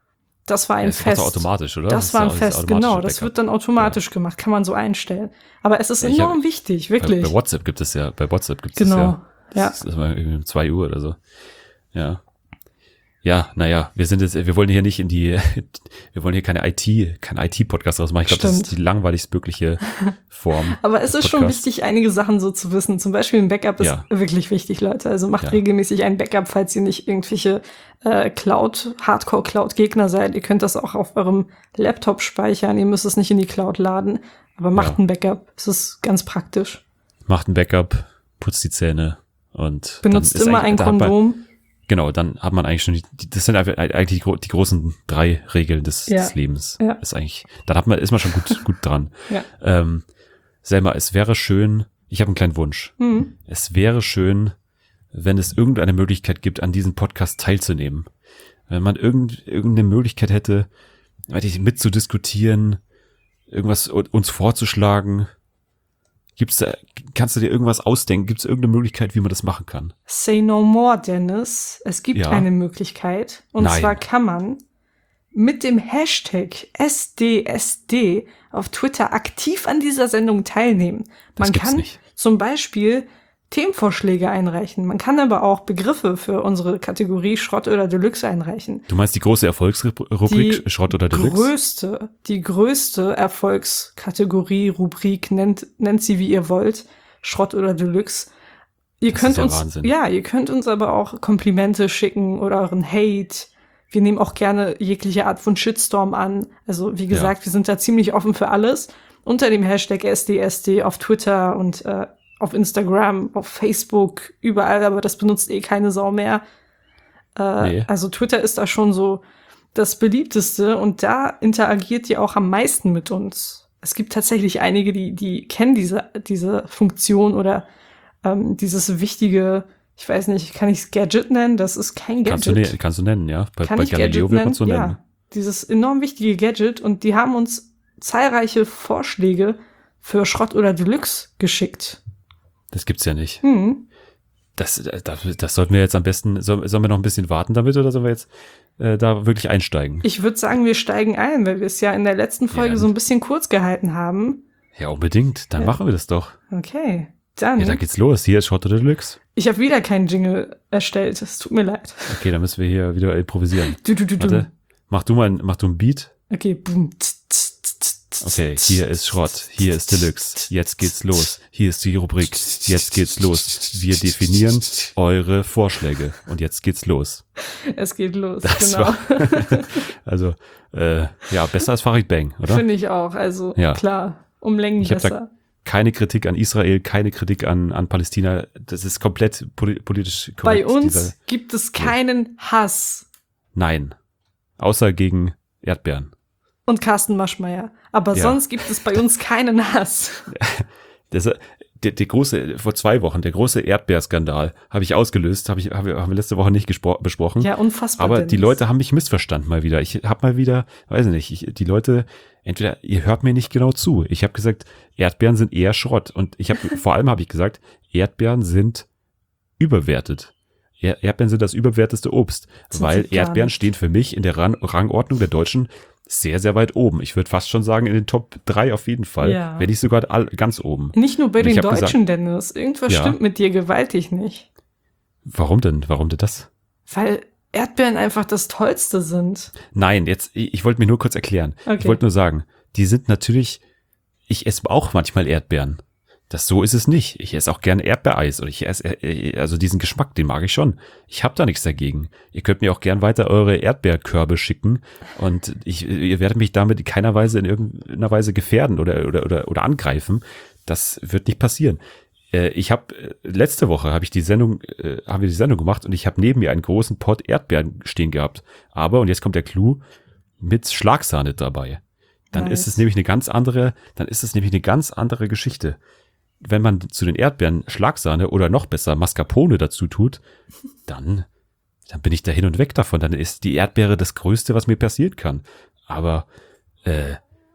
Das war ein Ja, das macht Fest. er automatisch, oder? Das ist war ein ja auch Fest, automatische genau. Das Backup. wird dann automatisch gemacht, kann man so einstellen. Aber es ist Ja, ich enorm hab- wichtig, Bei, wirklich. bei WhatsApp gibt es ja, bei WhatsApp gibt es Genau, ja. ja. Das ist immer irgendwie um zwei Uhr oder so. Ja. Ja, naja, wir sind jetzt, wir wollen hier nicht in die, wir wollen hier keine I T, kein I T-Podcast draus machen. Ich glaube, das ist Stimmt. die langweiligst mögliche Form. Aber es des ist schon Podcasts. wichtig, einige Sachen so zu wissen. Zum Beispiel ein Backup ist Ja. wirklich wichtig, Leute. Also macht Ja. regelmäßig ein Backup, falls ihr nicht irgendwelche äh, Cloud, Hardcore-Cloud-Gegner seid. Ihr könnt das auch auf eurem Laptop speichern. Ihr müsst es nicht in die Cloud laden. Aber macht Ja. ein Backup. Es ist ganz praktisch. Macht ein Backup, putzt die Zähne und Benutzt dann ist immer eigentlich- ein da hat man- Kondom. Genau, dann hat man eigentlich schon, die, die- das sind einfach eigentlich die, gro- die großen drei Regeln des, Ja. des Lebens. Ja. Ist eigentlich, dann hat man, ist man schon gut, gut dran. Ja. Ähm, Selma, es wäre schön, ich habe einen kleinen Wunsch. Mhm. Es wäre schön, wenn es irgendeine Möglichkeit gibt, an diesem Podcast teilzunehmen. Wenn man irgend, irgendeine Möglichkeit hätte, weiß ich, mitzudiskutieren, irgendwas u- uns vorzuschlagen. Gibt's da, kannst du dir irgendwas ausdenken? Gibt es irgendeine Möglichkeit, wie man das machen kann? Say no more, Dennis. Es gibt Ja. eine Möglichkeit. Und Nein. zwar kann man mit dem Hashtag S D S D auf Twitter aktiv an dieser Sendung teilnehmen. Das Man gibt's kann nicht. zum Beispiel Themenvorschläge einreichen. Man kann aber auch Begriffe für unsere Kategorie Schrott oder Deluxe einreichen. Du meinst die große Erfolgsrubrik Die Schrott oder Deluxe? größte, die größte Erfolgskategorie, Rubrik, nennt, nennt sie wie ihr wollt, Schrott oder Deluxe. Ihr Das könnt ist ja uns, Wahnsinn. ja, ihr könnt uns aber auch Komplimente schicken oder euren Hate. Wir nehmen auch gerne jegliche Art von Shitstorm an. Also, wie gesagt, wir sind da ziemlich offen für alles. Unter dem Hashtag S D S D auf Twitter und äh, auf Instagram, auf Facebook, überall, aber das benutzt eh keine Sau mehr. Äh, Nee. Also Twitter ist da schon so das beliebteste und da interagiert ihr auch am meisten mit uns. Es gibt tatsächlich einige, die, die kennen diese, diese Funktion oder ähm, dieses wichtige, ich weiß nicht, kann ich es Gadget nennen? Das ist kein Gadget. Kannst du, ne, kannst du nennen, ja. Bei, Kann bei ich Galileo Gadget wird man nennen? so nennen. Ja, dieses enorm wichtige Gadget und die haben uns zahlreiche Vorschläge für Schrott oder Deluxe geschickt. Das gibt's ja nicht. Hm. Das, das, das sollten wir jetzt am besten, soll, sollen wir noch ein bisschen warten damit oder sollen wir jetzt äh, da wirklich einsteigen? Ich würde sagen, wir steigen ein, weil wir es ja in der letzten Folge Ja. so ein bisschen kurz gehalten haben. Ja, unbedingt. Dann Ja. machen wir das doch. Okay, dann Ja, dann geht's los. Hier ist Schrott oder Deluxe. Ich habe wieder keinen Jingle erstellt. Es tut mir leid. Okay, dann müssen wir hier wieder improvisieren. Du, du, du, du. Warte, mach du mal, mach du ein Beat. Okay, boom. Okay, hier ist Schrott, hier ist Deluxe, jetzt geht's los, hier ist die Rubrik, jetzt geht's los. Wir definieren eure Vorschläge und jetzt geht's los. Es geht los, Das genau. war, also, äh, ja, besser als Farid Bang, oder? Finde ich auch, also Ja. klar, um Längen Ich hab da- besser. Keine Kritik an Israel, keine Kritik an, an Palästina, das ist komplett poli- politisch Bei korrekt. uns dieser- gibt es keinen Hass. Nein, außer gegen Erdbeeren. Und Carsten Maschmeyer. Aber Ja. sonst gibt es bei uns keinen Hass. Das, der, der große, vor zwei Wochen, der große Erdbeerskandal habe ich ausgelöst, habe ich, habe, haben wir letzte Woche nicht gespro- besprochen. Ja, unfassbar. Aber Dennis. die Leute haben mich missverstanden mal wieder. Ich habe mal wieder, weiß nicht, ich, die Leute, entweder ihr hört mir nicht genau zu. Ich habe gesagt, Erdbeeren sind eher Schrott. Und ich habe, vor allem habe ich gesagt, Erdbeeren sind überwertet. Er- Erdbeeren sind das überwerteste Obst, Sind weil sie gar Erdbeeren nicht. stehen für mich in der Ran Rangordnung der Deutschen sehr, sehr weit oben. Ich würde fast schon sagen, in den Top drei auf jeden Fall. Ja. Wenn nicht sogar all, ganz oben. Nicht nur bei Und ich den hab Deutschen, Dennis. Irgendwas Ja. stimmt mit dir gewaltig nicht. Warum denn? Warum denn das? Weil Erdbeeren einfach das Tollste sind. Nein, jetzt, ich, ich wollte mir nur kurz erklären. Okay. Ich wollte nur sagen, die sind natürlich, ich esse auch manchmal Erdbeeren. Das so ist es nicht. Ich esse auch gerne Erdbeereis oder ich esse, äh, also diesen Geschmack, den mag ich schon. Ich habe da nichts dagegen. Ihr könnt mir auch gern weiter eure Erdbeerkörbe schicken und ich, ihr werdet mich damit in keiner Weise in irgendeiner Weise gefährden oder, oder, oder, oder angreifen. Das wird nicht passieren. Äh, ich habe, letzte Woche habe ich die Sendung, äh, haben wir die Sendung gemacht und ich habe neben mir einen großen Pott Erdbeeren stehen gehabt. Aber, und jetzt kommt der Clou, mit Schlagsahne dabei. Dann Nice. ist es nämlich eine ganz andere, dann ist es nämlich eine ganz andere Geschichte. Wenn man zu den Erdbeeren Schlagsahne oder noch besser Mascarpone dazu tut, dann, dann bin ich da hin und weg davon. Dann ist die Erdbeere das Größte, was mir passieren kann. Aber äh,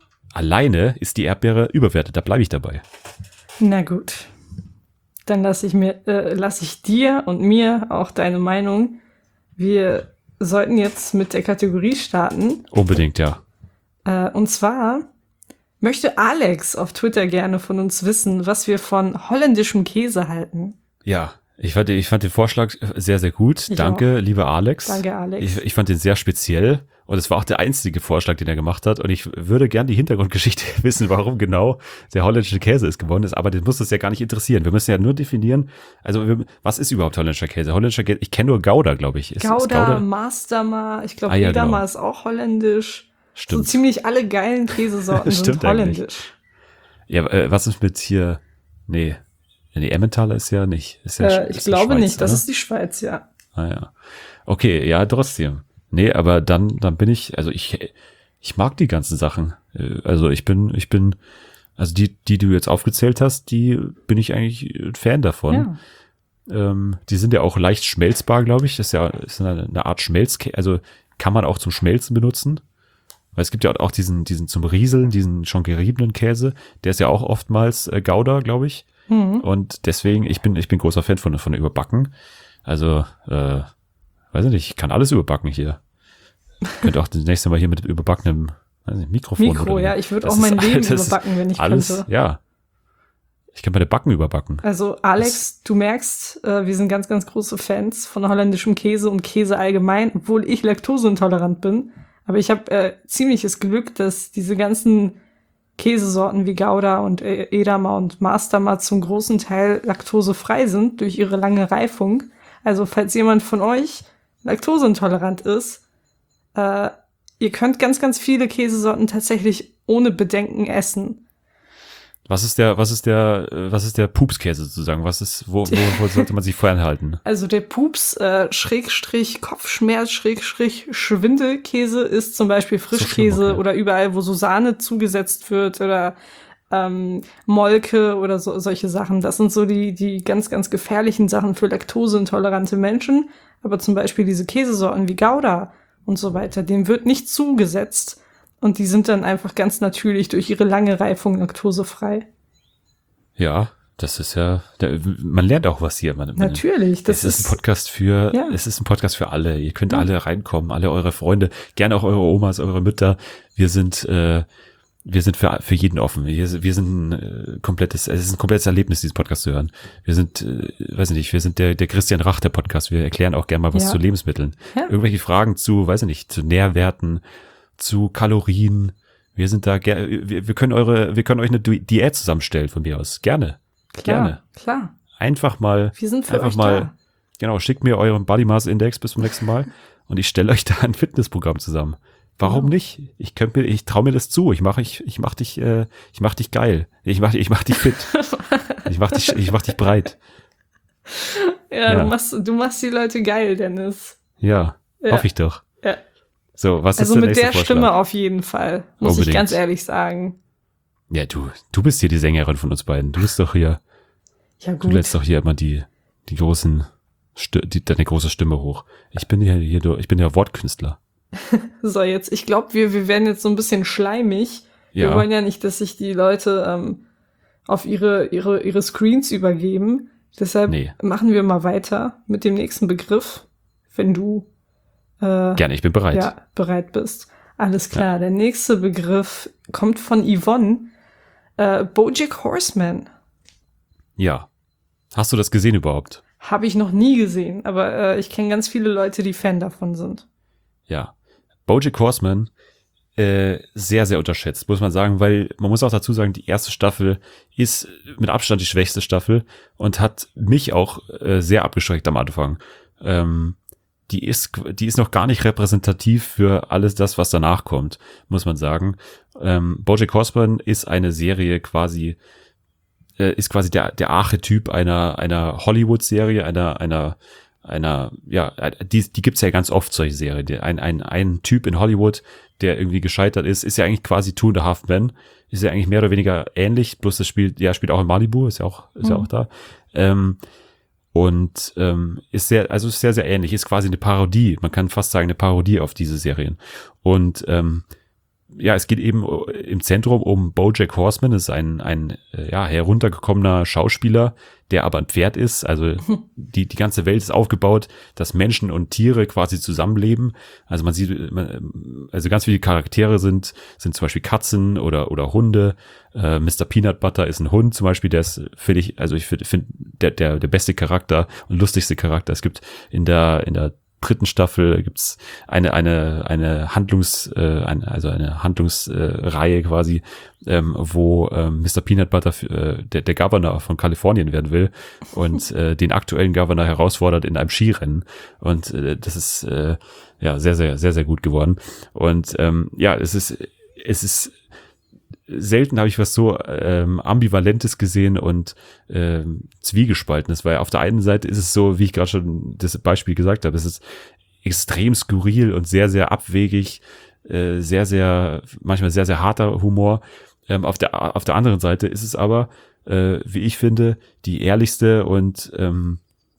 alleine ist die Erdbeere überwertet. Da bleibe ich dabei. Na gut. Dann lasse ich mir, äh, lasse ich dir und mir auch deine Meinung. Wir sollten jetzt mit der Kategorie starten. Unbedingt, ja. Äh, und zwar möchte Alex auf Twitter gerne von uns wissen, was wir von holländischem Käse halten. Ja, ich fand, ich fand den Vorschlag sehr, sehr gut. Ich Danke, lieber Alex. Danke, Alex. Ich, ich fand den sehr speziell und es war auch der einzige Vorschlag, den er gemacht hat. Und ich würde gern die Hintergrundgeschichte wissen, warum genau der holländische Käse ist geworden ist. Aber das muss uns ja gar nicht interessieren. Wir müssen ja nur definieren, also wir, was ist überhaupt holländischer Käse? Holländischer Käse, ich kenne nur Gouda, glaube ich. Ist, Gouda, ist Gouda? Masterma, ich glaube, Ah, ja, Edamer genau. ist auch holländisch. Stimmt. So ziemlich alle geilen Käsesorten sind Stimmt eigentlich. holländisch. Ja, äh, was ist mit hier, nee, nee, Emmentaler ist ja nicht. Ist ja, Äh, ich ist ja glaube Schweiz, nicht, das oder? ist die Schweiz, ja. Ah ja. Okay, ja, trotzdem. Nee, aber dann, dann bin ich, also ich, ich mag die ganzen Sachen. Äh, Also ich bin, ich bin, also die, die du jetzt aufgezählt hast, die bin ich eigentlich ein Fan davon. Ja. Ähm, die sind ja auch leicht schmelzbar, glaube ich. Das ist ja ist eine, eine Art Schmelzkäse, also kann man auch zum Schmelzen benutzen. Weil es gibt ja auch diesen, diesen zum Rieseln, diesen schon geriebenen Käse. Der ist ja auch oftmals äh, Gouda, glaube ich. Mhm. Und deswegen, ich bin, ich bin großer Fan von, von Überbacken. Also, äh, weiß ich nicht, ich kann alles überbacken hier. Könnte auch das nächste Mal hier mit überbackenem weiß nicht, Mikrofon. Mikro, oder ja, ich würde Das auch mein ist- Leben das ist überbacken, wenn ich alles, könnte. ja. Ich kann meine Backen überbacken. Also Alex, du merkst, äh, wir sind ganz, ganz große Fans von holländischem Käse und Käse allgemein, obwohl ich laktoseintolerant bin. Aber ich habe äh, ziemliches Glück, dass diese ganzen Käsesorten wie Gouda und äh, Edamer und Masterma zum großen Teil laktosefrei sind durch ihre lange Reifung. Also falls jemand von euch laktoseintolerant ist, äh, ihr könnt ganz, ganz viele Käsesorten tatsächlich ohne Bedenken essen. Was ist der, was ist der, äh, was ist der Pupskäse sozusagen? Was ist, wo, wo, wo sollte man sich fernhalten? Also der Pups, äh, Schrägstrich, Kopfschmerz, Schrägstrich, Schwindelkäse ist zum Beispiel Frischkäse schlimm, okay. oder überall, wo so Sahne zugesetzt wird oder ähm, Molke oder so, solche Sachen. Das sind so die, die ganz, ganz gefährlichen Sachen für laktoseintolerante Menschen. Aber zum Beispiel diese Käsesorten wie Gouda und so weiter, dem wird nicht zugesetzt. Und die sind dann einfach ganz natürlich durch ihre lange Reifung laktosefrei. Ja, das ist ja, der, man lernt auch was hier. Man, man, Natürlich. Das es ist ein Podcast für, Ja. es ist ein Podcast für alle. Ihr könnt Ja. alle reinkommen, alle eure Freunde, gerne auch eure Omas, eure Mütter. Wir sind, äh, wir sind für, für jeden offen. Wir, wir sind ein äh, komplettes, es ist ein komplettes Erlebnis, diesen Podcast zu hören. Wir sind, äh, weiß ich nicht, wir sind der, der Christian Rach der Podcast. Wir erklären auch gerne mal was Ja. zu Lebensmitteln. Ja. Irgendwelche Fragen zu, weiß ich nicht, zu Nährwerten, zu Kalorien. Wir sind da gerne, wir, wir können eure, wir können euch eine Di- Diät zusammenstellen von mir aus. Gerne. Klar, Gerne. klar. Einfach mal, Wir sind für einfach euch mal, da. genau, schickt mir euren Body Mass Index bis zum nächsten Mal und ich stelle euch da ein Fitnessprogramm zusammen. Warum Genau. nicht? Ich könnte mir, ich traue mir das zu. Ich mache, ich, ich mach dich, äh, ich mach dich geil. Ich mach, ich mach dich fit. ich mach dich, ich mach dich breit. Ja, Ja. Du, machst, du machst die Leute geil, Dennis. Ja, Ja. hoffe ich doch. Ja. So, was Also ist der mit nächste der Vorschlag? Stimme auf jeden Fall, muss Unbedingt. ich ganz ehrlich sagen. Ja, du, du bist hier die Sängerin von uns beiden. Du bist doch hier, Ja du gut. lädst doch hier immer die, die großen, Sti- die, deine große Stimme hoch. Ich bin hier, hier, ich bin ja Wortkünstler. So, jetzt, ich glaube, wir, wir werden jetzt so ein bisschen schleimig. Wir Ja. wollen ja nicht, dass sich die Leute ähm, auf ihre, ihre, ihre Screens übergeben. Deshalb Nee. machen wir mal weiter mit dem nächsten Begriff, wenn du äh, Gerne, ich bin bereit. ja, bereit bist. Alles klar, der nächste Begriff kommt von Yvonne. Äh, BoJack Horseman. Ja. Hast du das gesehen überhaupt? Habe ich noch nie gesehen, aber äh, ich kenne ganz viele Leute, die Fan davon sind. Ja. BoJack Horseman, äh, sehr, sehr unterschätzt, muss man sagen, weil man muss auch dazu sagen, die erste Staffel ist mit Abstand die schwächste Staffel und hat mich auch äh, sehr abgeschreckt am Anfang. Ähm, die ist, die ist noch gar nicht repräsentativ für alles das, was danach kommt, muss man sagen. Ähm, BoJack Horseman ist eine Serie quasi, äh, ist quasi der, der Archetyp einer, einer Hollywood-Serie, einer, einer, einer, ja, die, die gibt's ja ganz oft, solche Serien. Die- Ein, ein, ein Typ in Hollywood, der irgendwie gescheitert ist, ist ja eigentlich quasi Two and a Half Men, ist ja eigentlich mehr oder weniger ähnlich, bloß das spielt, ja, spielt auch in Malibu, ist ja auch, ist ja Mhm. auch da. Ähm, und ähm, ist sehr, also ist sehr, sehr ähnlich, ist quasi eine Parodie, man kann fast sagen, eine Parodie auf diese Serien. Und ähm, ja, es geht eben im Zentrum um BoJack Horseman, das ist ein, ein äh, ja, heruntergekommener Schauspieler, der aber ein Pferd ist. Also die, die ganze Welt ist aufgebaut, dass Menschen und Tiere quasi zusammenleben. Also man sieht, man, also ganz viele Charaktere sind, sind zum Beispiel Katzen oder, oder Hunde. Äh, Mister Peanut Butter ist ein Hund zum Beispiel, der ist, finde ich, also ich finde, find, der, der, der beste Charakter und lustigste Charakter. Es gibt in der, in der dritten Staffel gibt's eine eine eine Handlungs äh, eine, also eine Handlungsreihe äh, quasi, ähm, wo ähm, Mister Peanut Butter äh, der der Governor von Kalifornien werden will und äh, den aktuellen Governor herausfordert in einem Skirennen und äh, das ist äh, ja sehr sehr sehr sehr gut geworden und ähm, ja es ist es ist selten habe ich was so ähm, Ambivalentes gesehen und ähm, Zwiegespaltenes, weil auf der einen Seite ist es so, wie ich gerade schon das Beispiel gesagt habe, es ist extrem skurril und sehr, sehr abwegig, äh, sehr, sehr, manchmal sehr, sehr harter Humor. Ähm, auf der auf der anderen Seite ist es aber, äh, wie ich finde, die ehrlichste und ähm,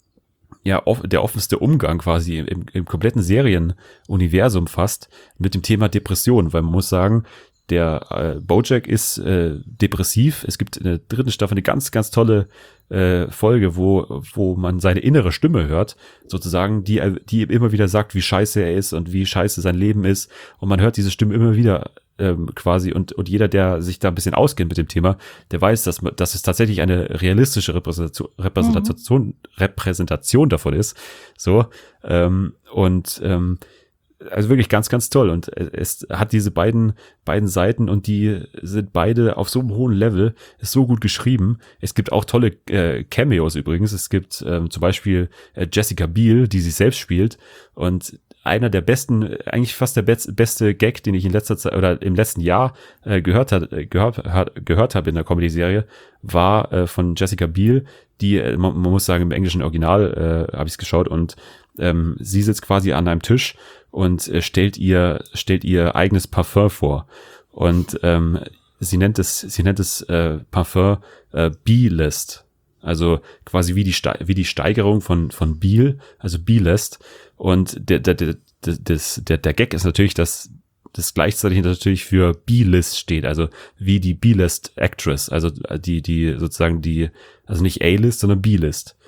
ja, off- der offenste Umgang quasi im, im kompletten Serienuniversum fast mit dem Thema Depression, weil man muss sagen, der äh, BoJack ist äh, depressiv. Es gibt in der dritten Staffel eine ganz, ganz tolle äh, Folge, wo wo man seine innere Stimme hört, sozusagen, die die ihm immer wieder sagt, wie scheiße er ist und wie scheiße sein Leben ist. Und man hört diese Stimme immer wieder ähm, quasi. Und und jeder, der sich da ein bisschen auskennt mit dem Thema, der weiß, dass man, dass es tatsächlich eine realistische Repräsentation Repräsentation, Repräsentation davon ist. So ähm, und ähm, also wirklich ganz, ganz toll. Und es hat diese beiden, beiden Seiten und die sind beide auf so einem hohen Level, ist so gut geschrieben. Es gibt auch tolle äh, Cameos übrigens. Es gibt ähm, zum Beispiel äh, Jessica Biel, die sich selbst spielt. Und einer der besten, eigentlich fast der be- beste Gag, den ich in letzter Zeit oder im letzten Jahr äh, gehört hat, gehört, hat, gehört habe in der Comedy-Serie, war äh, von Jessica Biel, die, äh, man, man muss sagen, im englischen Original äh, habe ich es geschaut und ähm, sie sitzt quasi an einem Tisch und äh, stellt ihr stellt ihr eigenes Parfum vor und ähm, sie nennt es sie nennt es äh, Parfum äh, B-List, also quasi wie die Ste- wie die Steigerung von von Beal, also B-List und der der der das der der Gag ist natürlich, dass das gleichzeitig natürlich für B-List steht, also wie die B-List Actress, also die die sozusagen die also nicht A-List, sondern B-List.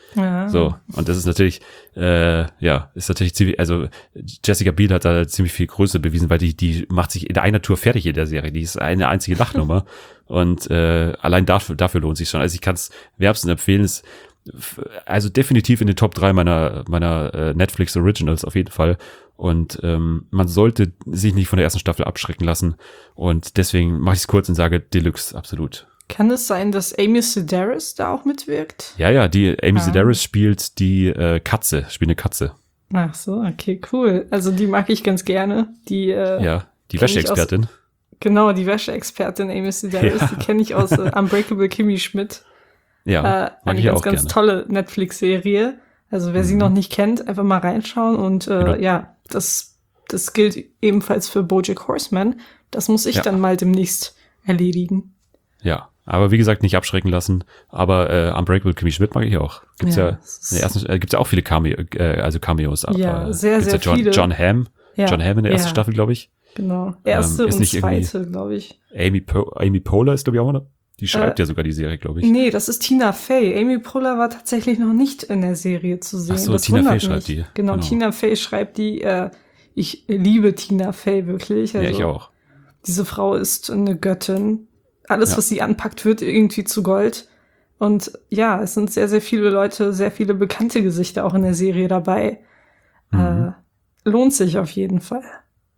Ja. So, und das ist natürlich, äh, ja, ist natürlich ziemlich, also Jessica Biel hat da ziemlich viel Größe bewiesen, weil die, die macht sich in einer Tour fertig in der Serie. Die ist eine einzige Lachnummer und äh, allein dafür, dafür lohnt sich schon. Also ich kann es wärmstens empfehlen, ist also definitiv in den Top drei meiner meiner äh, Netflix Originals auf jeden Fall. Und ähm, man sollte sich nicht von der ersten Staffel abschrecken lassen. Und deswegen mache ich es kurz und sage Deluxe, absolut. Kann es sein, dass Amy Sedaris da auch mitwirkt? Ja, ja, die Amy Ah. Sedaris spielt die äh, Katze, spielt eine Katze. Ach so, okay, cool. Also die mag ich ganz gerne. Die äh, Ja, die kenn ich Wäscheexpertin. Genau, die Wäscheexpertin Amy Sedaris, Ja. die kenne ich aus äh, Unbreakable Kimmy Schmidt. Ja, äh, mag eine ich ganz, auch ganz gerne. tolle Netflix-Serie. Also wer sie Mhm. noch nicht kennt, einfach mal reinschauen. Und äh, Genau. ja, das, das gilt ebenfalls für BoJack Horseman. Das muss ich Ja. dann mal demnächst erledigen. Ja, aber wie gesagt, nicht abschrecken lassen. Aber äh, Unbreakable Kimmy Schmidt mag ich auch. Gibt's ja, Ja, ja es ist- in der ersten, äh, gibt's ja auch viele Cameo, äh, also Cameos. Ja, äh, sehr, gibt's sehr ja John, viele. John Hamm, Ja, John Hamm in der ersten ja. Staffel, glaube ich. Genau. Erste Ähm, ist und nicht irgendwie- zweite, glaube ich. Amy, po Amy Poehler ist, glaube ich, auch noch. Die schreibt Äh, ja sogar die Serie, glaube ich. Nee, das ist Tina Fey. Amy Poehler war tatsächlich noch nicht in der Serie zu sehen. Ach so, das Tina wundert Fey schreibt mich. die. Genau, Genau. Tina Fey schreibt die. Äh, ich liebe Tina Fey wirklich. Also, Ja, ich auch. Diese Frau ist eine Göttin. Alles, Ja. was sie anpackt, wird irgendwie zu Gold. Und ja, es sind sehr, sehr viele Leute, sehr viele bekannte Gesichter auch in der Serie dabei. Mhm. Äh, lohnt sich auf jeden Fall.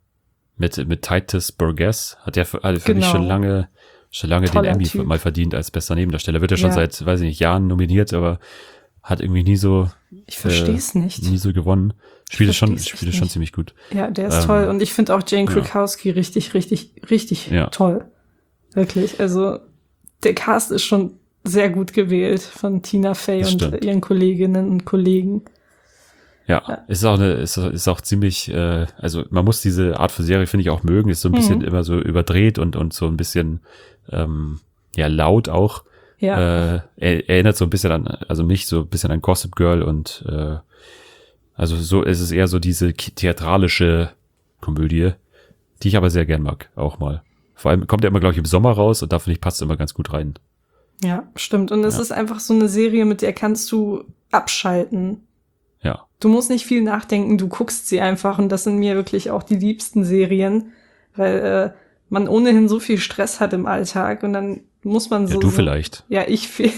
Mit, mit Titus Burgess hat ja für, also für mich Genau. schon lange, schon lange den Toller Emmy Typ. mal verdient als bester Nebendarsteller. Wird ja schon Ja. seit, weiß ich nicht, Jahren nominiert, aber hat irgendwie nie so, Ich verstehe es nicht. nie so gewonnen. Spielt es schon, versteh's echt spielt es schon nicht. ziemlich gut. Ja, der ist Ähm, toll. Und ich finde auch Jane ja. Krakowski richtig, richtig, richtig Ja. toll. Wirklich. Also der Cast ist schon sehr gut gewählt von Tina Fey Das und stimmt. ihren Kolleginnen und Kollegen. Ja, Ja. ist auch eine, ist, ist auch ziemlich, äh, also man muss diese Art von Serie, finde ich, auch mögen. Ist so ein bisschen Mhm. immer so überdreht und, und so ein bisschen, ähm, ja, laut auch. Ja, Äh, er, erinnert so ein bisschen an, also mich so ein bisschen an Gossip Girl und äh, also so ist es eher so diese ki- theatralische Komödie, die ich aber sehr gern mag, auch mal. Vor allem kommt er immer, glaube ich, im Sommer raus und da finde ich, passt es immer ganz gut rein. ja, stimmt. Und es Ja. ist einfach so eine Serie, mit der kannst du abschalten. Ja, Du musst nicht viel nachdenken, du guckst sie einfach. Und das sind mir wirklich auch die liebsten Serien, weil äh, man ohnehin so viel Stress hat im Alltag und dann muss man so. ja du so vielleicht. Ja, ich viel,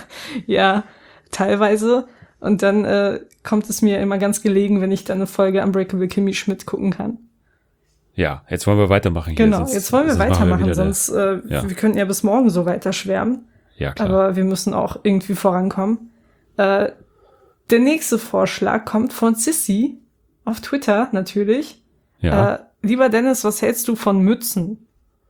ja, teilweise. Und dann äh, kommt es mir immer ganz gelegen, wenn ich dann eine Folge Unbreakable Kimmy Schmidt gucken kann. Ja, jetzt wollen wir weitermachen hier. Genau, sonst- jetzt wollen wir sonst machen weitermachen, wieder eine- sonst äh, ja. wir könnten ja bis morgen so weiter schwärmen. Ja, klar. Aber wir müssen auch irgendwie vorankommen. Äh, der nächste Vorschlag kommt von Sissy auf Twitter natürlich. ja. Äh, lieber Dennis, was hältst du von Mützen?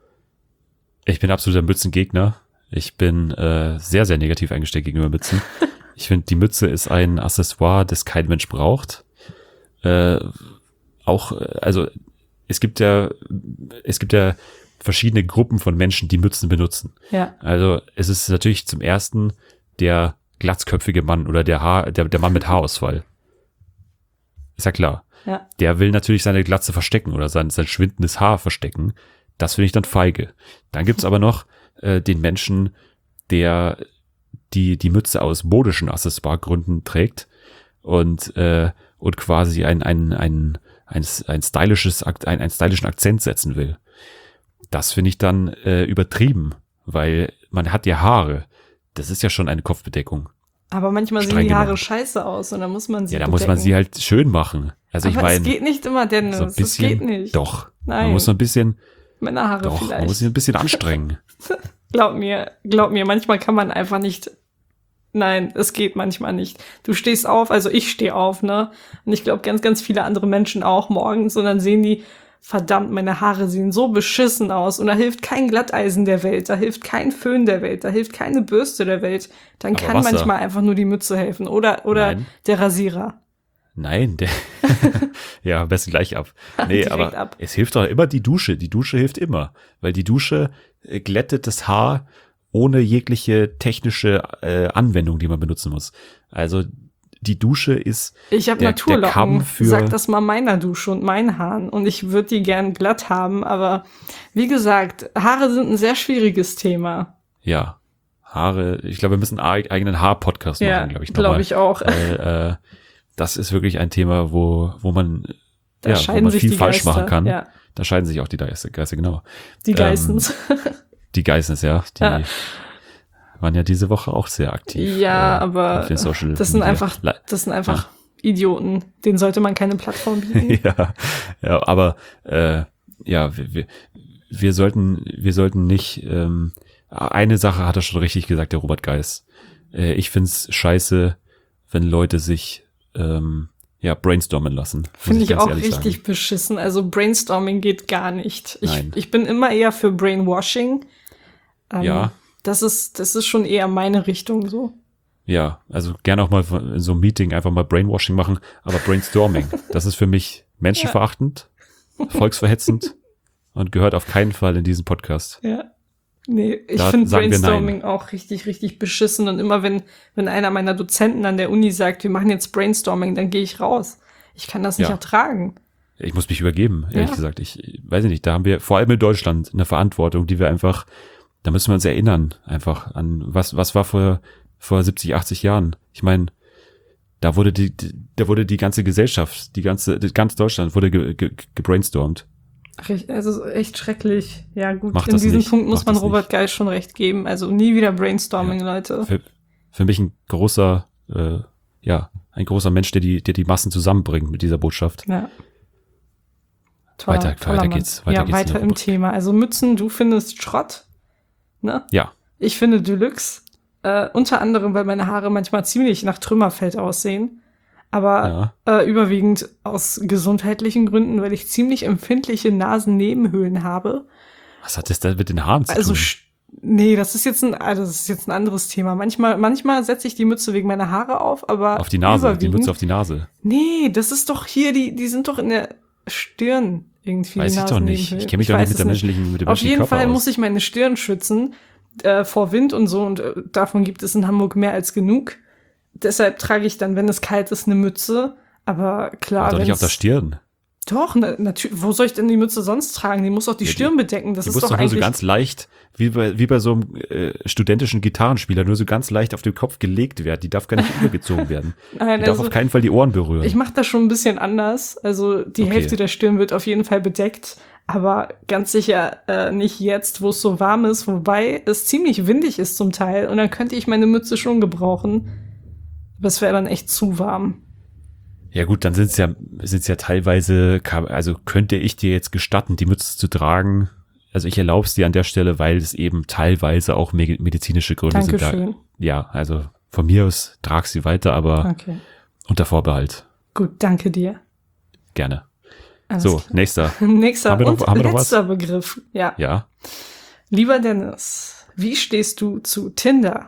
Ich bin absoluter Mützengegner. Ich bin äh, sehr, sehr negativ eingestellt gegenüber Mützen. Ich finde, die Mütze ist ein Accessoire, das kein Mensch braucht. Äh, auch, äh, also es gibt ja, es gibt ja verschiedene Gruppen von Menschen, die Mützen benutzen. Ja, Also es ist natürlich zum ersten der glatzköpfige Mann oder der Haar, der, der Mann mit Haarausfall. Ist ja klar. ja, Der will natürlich seine Glatze verstecken oder sein, sein schwindendes Haar verstecken. Das finde ich dann feige. Dann gibt's aber noch äh, den Menschen, der die die Mütze aus modischen Accessoire-Gründen trägt und äh, und quasi ein ein ein ein, ein stylisches Akt- ein, einen stylischen Akzent setzen will. Das finde ich dann äh, übertrieben, weil man hat ja Haare. Das ist ja schon eine Kopfbedeckung. aber manchmal sehen Streng die Haare genommen. scheiße aus und dann muss man sie Ja, da muss man bedecken. sie halt schön machen. Also ich aber es meine, geht nicht immer, Dennis. so ein Es bisschen. geht nicht. Doch. Nein. Man muss so ein bisschen. Männerhaare Doch. Man vielleicht. muss sich ein bisschen anstrengen. Glaub mir, glaub mir, manchmal kann man einfach nicht. Nein, es geht manchmal nicht. Du stehst auf, also ich stehe auf, ne? Und ich glaube, ganz, ganz viele andere Menschen auch morgens und dann sehen die, verdammt, meine Haare sehen so beschissen aus und da hilft kein Glatteisen der Welt, da hilft kein Föhn der Welt, da hilft keine Bürste der Welt. Dann Aber kann Wasser. manchmal einfach nur die Mütze helfen oder, oder Nein. der Rasierer. Nein, der. Ja, am besten gleich ab. Nee, Direkt aber ab. es hilft doch immer die Dusche. Die Dusche hilft immer. Weil die Dusche äh, glättet das Haar ohne jegliche technische äh, Anwendung, die man benutzen muss. Also die Dusche ist Ich habe der, der Naturlocken. Kamm für. Sag das mal meiner Dusche und meinen Haaren. Und ich würde die gern glatt haben. Aber wie gesagt, Haare sind ein sehr schwieriges Thema. Ja, Haare, ich glaube, wir müssen einen eigenen Haar-Podcast machen, Ja, glaube ich. glaube ich auch. Weil, äh, das ist wirklich ein Thema, wo, wo man, Da ja, wo scheiden man sich viel die falsch Geister. machen kann. Ja, Da scheiden sich auch die Geister, Geister genau. die Ähm, Geissens. Die Geissens, ja. Die Ja. waren ja diese Woche auch sehr aktiv. Ja, äh, aber auf den Social das sind Media. einfach, Le- das sind einfach Idioten. Denen sollte man keine Plattform bieten. ja, ja, aber äh, ja, wir, wir, wir sollten, wir sollten nicht. Ähm, eine Sache hat er schon richtig gesagt, der Robert Geis. Äh, ich find's scheiße, wenn Leute sich ähm, ja brainstormen lassen. muss Finde ich ganz auch ehrlich richtig sagen. beschissen. Also Brainstorming geht gar nicht. Ich, Nein. ich bin immer eher für Brainwashing. Ähm, Ja. Das ist, das ist schon eher meine Richtung so. Ja, also gerne auch mal in so einem Meeting einfach mal Brainwashing machen, aber Brainstorming, das ist für mich menschenverachtend, volksverhetzend und gehört auf keinen Fall in diesen Podcast. Ja. Nee, ich Da finde sagen wir Brainstorming auch richtig, richtig beschissen. Und immer wenn, wenn einer meiner Dozenten an der Uni sagt, wir machen jetzt Brainstorming, dann gehe ich raus. Ich kann das nicht Ja. ertragen. Ich muss mich übergeben, ehrlich Ja. gesagt. Ich weiß nicht, da haben wir vor allem in Deutschland eine Verantwortung, die wir einfach, da müssen wir uns erinnern, einfach an was, was war vor, vor siebzig, achtzig Jahren. Ich meine, da wurde die, die, da wurde die ganze Gesellschaft, die ganze, die, ganz Deutschland wurde ge, ge, gebrainstormt. Richtig- Also echt schrecklich. Ja gut, Macht in das diesem nicht. Punkt muss Macht man das Robert Geis schon recht geben. Also nie wieder Brainstorming, Leute. Für, für mich ein großer, äh, ja, ein großer Mensch, der die, der die Massen zusammenbringt mit dieser Botschaft. Ja. Toller, Weiter- toller weiter Mann. geht's, weiter ja, geht's in weiter der im Rubrik. Thema. Also Mützen, du findest Schrott. Ne? Ja, Ich finde Deluxe. Äh, unter anderem, weil meine Haare manchmal ziemlich nach Trümmerfeld aussehen. Aber ja. äh, überwiegend aus gesundheitlichen Gründen, weil ich ziemlich empfindliche Nasennebenhöhlen habe. Was hat das denn mit den Haaren zu Also tun? sch- nee, das ist jetzt ein, ah, das ist jetzt ein anderes Thema. Manchmal, manchmal setze ich die Mütze wegen meiner Haare auf, aber Auf die Nase, die überwiegend- Mütze auf die Nase. Nee, das ist doch hier, die, die sind doch in der Stirn irgendwie. Weiß die ich doch nicht. Nasennebenhöhlen. Ich kenne mich doch nicht weiß mit, es der menschlichen, mit dem Auf menschlichen jeden Körper Fall aus. muss ich meine Stirn schützen äh, vor Wind und so und äh, davon gibt es in Hamburg mehr als genug. Deshalb trage ich dann, wenn es kalt ist, eine Mütze. Aber klar, doch nicht wenn's- auf der Stirn. Doch, na, natürlich. Wo soll ich denn die Mütze sonst tragen? Die muss doch die Ja, die- Stirn bedecken. Das Die ist muss doch doch nur so eigentlich. ganz leicht, wie bei, wie bei so einem äh, studentischen Gitarrenspieler, nur so ganz leicht auf den Kopf gelegt werden. Die darf gar nicht übergezogen werden. Nein, Die darf also- auf keinen Fall die Ohren berühren. Ich mache das schon ein bisschen anders. Also die Okay. Hälfte der Stirn wird auf jeden Fall bedeckt, aber ganz sicher äh, nicht jetzt, wo es so warm ist, wobei es ziemlich windig ist zum Teil und dann könnte ich meine Mütze schon gebrauchen. Aber es wäre dann echt zu warm. Ja gut, dann sind es ja, sind's ja teilweise, kann- also könnte ich dir jetzt gestatten, die Mütze zu tragen. Also ich erlaube es dir an der Stelle, weil es eben teilweise auch me- medizinische Gründe sind. Dankeschön. Da, ja, also von mir aus trag sie weiter, aber Okay. unter Vorbehalt. Gut, danke dir. Gerne. Alles So, klar. nächster. Nächster Haben wir noch- und haben wir noch was? letzter Begriff. Ja. Ja. Lieber Dennis, wie stehst du zu Tinder?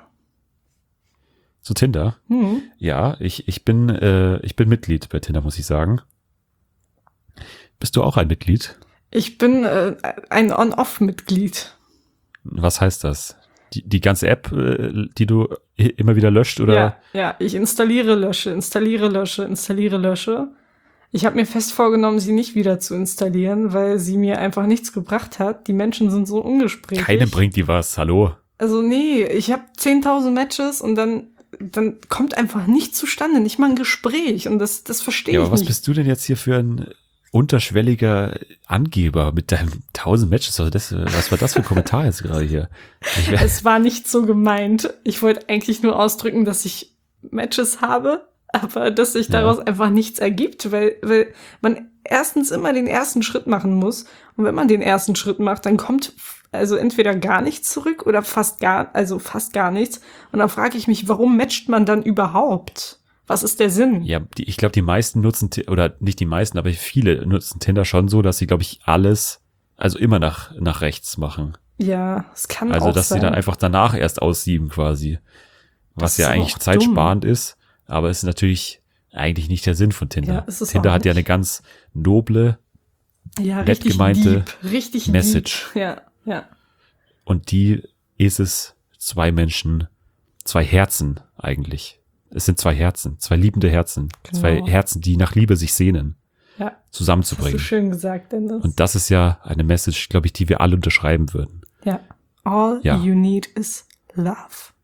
Zu Tinder. Hm. Ja, ich, ich bin, äh, ich bin Mitglied bei Tinder, muss ich sagen. Bist du auch ein Mitglied? Ich bin äh, ein On-Off-Mitglied. Was heißt das? Die, die ganze App, äh, die du i- immer wieder löscht, oder? Ja, ja, ich installiere, lösche, installiere, lösche, installiere, lösche. Ich habe mir fest vorgenommen, sie nicht wieder zu installieren, weil sie mir einfach nichts gebracht hat. Die Menschen sind so ungesprächig. Keine bringt die was, hallo? Also nee, ich habe zehntausend Matches und dann, dann kommt einfach nichts zustande, nicht mal ein Gespräch. Und das, das verstehe Ja, ich aber was nicht. bist du denn jetzt hier für ein unterschwelliger Angeber mit deinem tausend Matches? Also das, was war das für ein Kommentar jetzt gerade hier? Ich wär, Es war nicht so gemeint. Ich wollte eigentlich nur ausdrücken, dass ich Matches habe, aber dass sich Ja. daraus einfach nichts ergibt, weil, weil man erstens immer den ersten Schritt machen muss. Und wenn man den ersten Schritt macht, dann kommt also entweder gar nichts zurück oder fast gar, also fast gar nichts. Und dann frage ich mich, warum matcht man dann überhaupt? Was ist der Sinn? ja, die, ich glaube, die meisten nutzen, Ti- oder nicht die meisten, aber viele nutzen Tinder schon so, dass sie, glaube ich, alles, also immer nach, nach rechts machen. Ja, es kann Also, auch dass sein. sie dann einfach danach erst aussieben quasi. Was Das ja ist eigentlich auch zeitsparend ist, aber es ist natürlich eigentlich nicht der Sinn von Tinder. Ja, ist es Tinder auch hat ja eine nicht. ganz noble ja, nett richtig gemeinte deep, richtig Message. Deep. Ja, ja. Und die ist es zwei Menschen, zwei Herzen eigentlich. Es sind zwei Herzen, zwei liebende Herzen, Genau. zwei Herzen, die nach Liebe sich sehnen, Ja, hast du zusammenzubringen. schön gesagt, Dennis. Und das ist ja eine Message, glaube ich, die wir alle unterschreiben würden. Ja. All Ja. you need is love.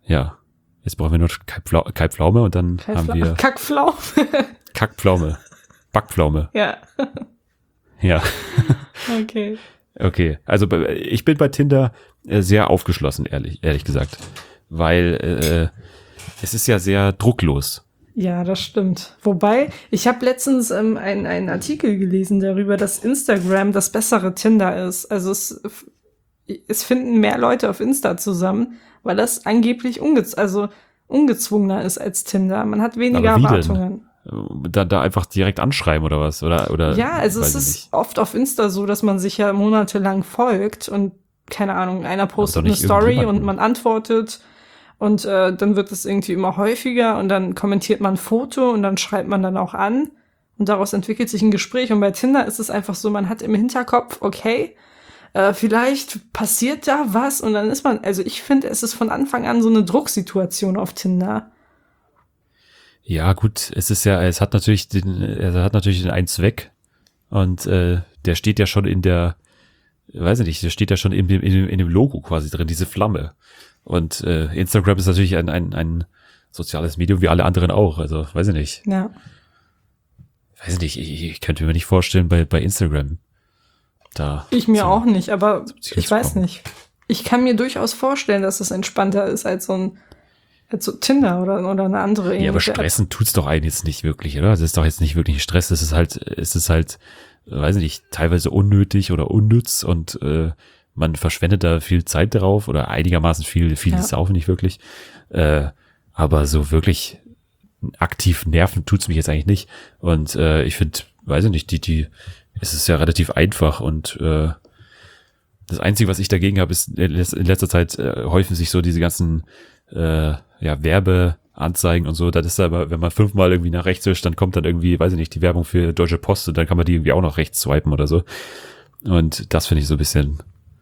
Ja. Jetzt brauchen wir nur Kalbpflau- Kalbpflaume und dann Kein haben Fla- wir Kackpflaume. Kackpflaume. Backpflaume. Ja, Ja. okay. Okay. Also bei- ich bin bei Tinder äh, sehr aufgeschlossen, ehrlich, ehrlich gesagt. Weil äh, es ist ja sehr drucklos. Ja, das stimmt. Wobei, ich habe letztens ähm, einen, einen Artikel gelesen darüber, dass Instagram das bessere Tinder ist. Also es, es finden mehr Leute auf Insta zusammen, weil das angeblich ungez also ungezwungener ist als Tinder. Man hat weniger Aber wie denn? Erwartungen. Da, da einfach direkt anschreiben oder was? Oder, oder Ja, also weiß es ich ist nicht. oft auf Insta so, dass man sich ja monatelang folgt und keine Ahnung, einer postet doch eine nicht Story irgendjemanden. und man antwortet und äh, dann wird es irgendwie immer häufiger und dann kommentiert man ein Foto und dann schreibt man dann auch an und daraus entwickelt sich ein Gespräch und bei Tinder ist es einfach so, man hat im Hinterkopf, okay, äh, vielleicht passiert da was und dann ist man, also ich finde, es ist von Anfang an so eine Drucksituation auf Tinder. Ja, gut, es ist ja, es hat natürlich den, es hat natürlich den einen Zweck und äh, der steht ja schon in der, weiß ich nicht, der steht ja schon in dem, in dem, in dem Logo quasi drin, diese Flamme. Und äh, Instagram ist natürlich ein, ein, ein soziales Medium wie alle anderen auch, also weiß ich nicht. Ja. Weiß ich nicht, ich, ich könnte mir nicht vorstellen bei, bei Instagram da. Ich mir so- auch nicht, aber Ziel ich zu weiß kommen. nicht. Ich kann mir durchaus vorstellen, dass es entspannter ist als so ein als so Tinder oder, oder eine andere Ja, aber ähnliche App. stressen tut's doch einen jetzt nicht wirklich, oder? Das ist doch jetzt nicht wirklich ein Stress, es ist halt, es ist halt, äh, weiß ich nicht, teilweise unnötig oder unnütz und äh, man verschwendet da viel Zeit drauf oder einigermaßen viel, viel Ja. ist auch nicht wirklich. Äh, aber so wirklich aktiv nerven tut's mich jetzt eigentlich nicht. Und äh, ich finde, weiß ich nicht, die, die, es ist ja relativ einfach und äh, das Einzige, was ich dagegen habe, ist in letzter Zeit äh, häufen sich so diese ganzen äh, ja, Werbeanzeigen und so. Das ist aber, wenn man fünfmal irgendwie nach rechts wischt, dann kommt dann irgendwie, weiß ich nicht, die Werbung für Deutsche Post und dann kann man die irgendwie auch noch rechts swipen oder so. Und das finde ich so ein bisschen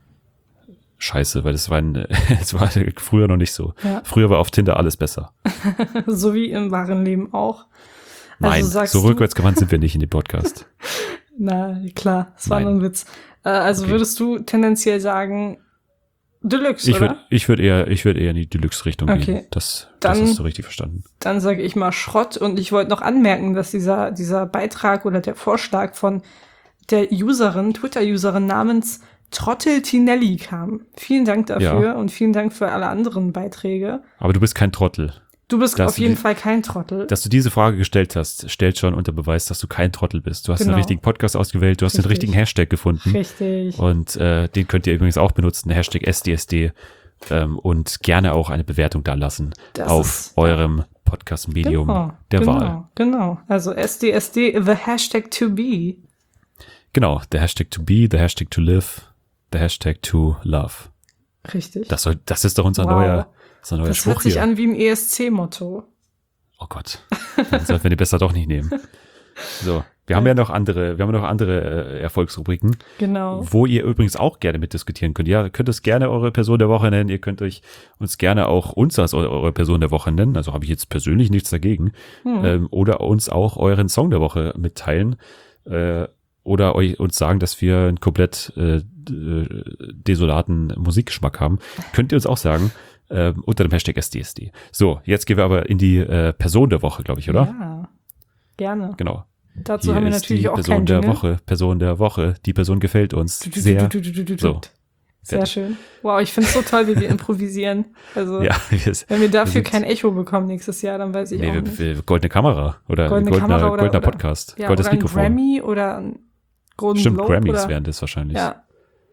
scheiße, weil das war, ein, das war früher noch nicht so. Ja. Früher war auf Tinder alles besser. So wie im wahren Leben auch. Also Nein, sagst so du- rückwärtsgewandt sind wir nicht in dem Podcast. Na, klar, das war Nein. nur ein Witz. Äh, also Okay. würdest du tendenziell sagen Deluxe, Ich oder? würde ich würd eher, ich würde eher in die Deluxe-Richtung Okay. gehen. Das, das Dann- hast du richtig verstanden. Dann sage ich mal Schrott und ich wollte noch anmerken, dass dieser, dieser Beitrag oder der Vorschlag von der Userin, Twitter-Userin namens Trottel Tinelli kam. Vielen Dank dafür Ja. und vielen Dank für alle anderen Beiträge. Aber du bist kein Trottel. Du bist Das- auf jeden Fall kein Trottel. Dass du diese Frage gestellt hast, stellt schon unter Beweis, dass du kein Trottel bist. Du hast Genau. den richtigen Podcast ausgewählt, du hast den Richtig. richtigen Hashtag gefunden. Richtig. Und äh, den könnt ihr übrigens auch benutzen, Hashtag S D S D. Ähm, und gerne auch eine Bewertung da lassen Das auf ist- eurem Podcast-Medium Genau, der genau, Wahl. Genau. Also S D S D, the Hashtag to be. Genau, der Hashtag to be, der Hashtag to live, der Hashtag to love. Richtig. Das, soll, das ist doch unser Wow. neuer, unser neuer Das Spruch hört sich hier. an wie ein E S C-Motto. Oh Gott, dann sollten wir die besser doch nicht nehmen. So, wir haben ja noch andere, wir haben noch andere äh, Erfolgsrubriken, Genau. wo ihr übrigens auch gerne mitdiskutieren könnt. Ja, ihr könnt es gerne eure Person der Woche nennen. Ihr könnt euch uns gerne auch uns als eure, eure Person der Woche nennen. Also habe ich jetzt persönlich nichts dagegen. Hm. Ähm, oder uns auch euren Song der Woche mitteilen. Äh, oder euch uns sagen, dass wir einen komplett äh, d- desolaten Musikgeschmack haben. Könnt ihr uns auch sagen. Äh, unter dem Hashtag S D S D. So, jetzt gehen wir aber in die äh, Person der Woche, glaube ich, oder? Ja, gerne. Genau. Dazu Hier haben wir ist natürlich die auch Person kein der Jingle. Woche. Person der Woche. Die Person gefällt uns Du, du, du, sehr. du, du, du, du, du. So. Sehr Fertig. schön. Wow, ich finde es so toll, wie wir improvisieren. Also, Ja, wir, wenn wir dafür sind- kein Echo bekommen nächstes Jahr, dann weiß ich nee, auch wir, nicht. wir, goldene Kamera oder Goldene goldener, Kamera oder- goldener oder- Podcast. Ja, Goldenes oder ein Mikrofon. Grammy oder ein Golden Stimmt, Globe Grammys oder, wären das wahrscheinlich. ja,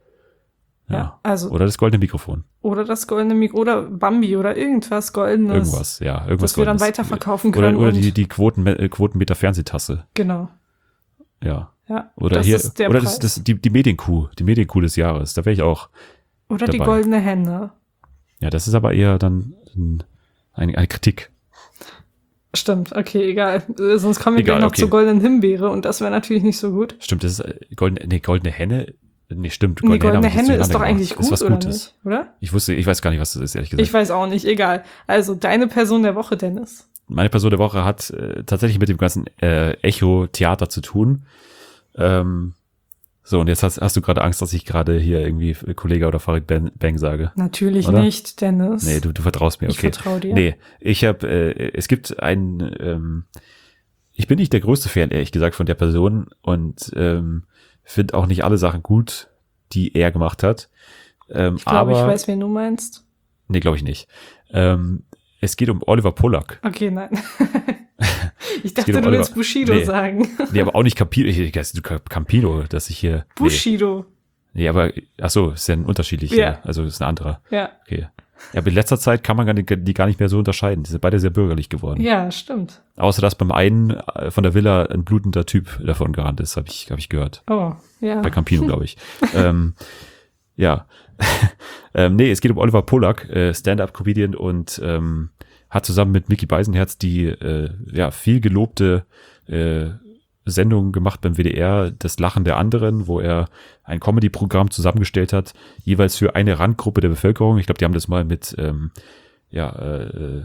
Ja. ja, also Oder das goldene Mikrofon. oder das goldene Mikro oder Bambi oder irgendwas Goldenes. Irgendwas, ja. Irgendwas Das wir dann Goldenes. weiterverkaufen Oder, können. oder und, die, die Quoten, äh, Quotenmeter Fernsehtasse. Genau, Ja. ja. Oder das hier, ist der oder Preis. das, das, die, die Medienkuh, die Medienkuh des Jahres. Da wäre ich auch. oder die dabei. goldene Henne. Ja, das ist aber eher dann ein, eine, eine Kritik. Stimmt, okay, egal. Äh, Sonst kommen wir Egal, gleich noch okay. zur goldenen Himbeere und das wäre natürlich nicht so gut. Stimmt, das ist äh, goldene, nee, goldene Henne. Nee, stimmt. Die goldene habe ich jetzt Henne ist durcheinander doch gemacht. eigentlich Ist gut, was oder Gutes. nicht? Oder? Ich wusste, ich weiß gar nicht, was das ist, ehrlich gesagt. Ich weiß auch nicht, egal. Also, deine Person der Woche, Dennis. Meine Person der Woche hat äh, tatsächlich mit dem ganzen äh, Echo-Theater zu tun. Ähm, So, und jetzt hast, hast du gerade Angst, dass ich gerade hier irgendwie Kollege oder Farid Bang sage. Natürlich oder? nicht, Dennis. Nee, du, du vertraust mir, okay. Ich vertraue dir. Nee, ich habe, äh, es gibt ein, ähm, ich bin nicht der größte Fan, ehrlich gesagt, von der Person und ähm, finde auch nicht alle Sachen gut, die er gemacht hat. Ähm, ich glaube, aber, ich weiß, wen du meinst. Nee, glaube ich nicht. Ähm, es geht um Oliver Pollack. Okay, nein. Ich dachte, um du Oliver. willst Bushido Nee. sagen. Nee, aber auch nicht Campino, ich, ich, du Campino, dass ich hier. Bushido. Nee, nee aber, ach so, ist ja ein unterschiedlicher, Ja. also ist ein anderer. Ja. Okay. Ja, aber in letzter Zeit kann man gar nicht, die gar nicht mehr so unterscheiden. Die sind beide sehr bürgerlich geworden. Ja, stimmt. Außer, dass beim einen äh, von der Villa ein blutender Typ davon gerannt ist, habe ich, hab ich gehört. Oh, ja. Bei Campino, glaube ich. ähm, ja. ähm, nee, es geht um Oliver Pollack, äh, Stand-Up-Comedian und ähm, hat zusammen mit Micky Beisenherz die äh, ja viel gelobte äh, Sendung gemacht beim W D R, Das Lachen der anderen, wo er ein Comedy-Programm zusammengestellt hat, jeweils für eine Randgruppe der Bevölkerung. Ich glaube, die haben das mal mit ähm, ja, äh,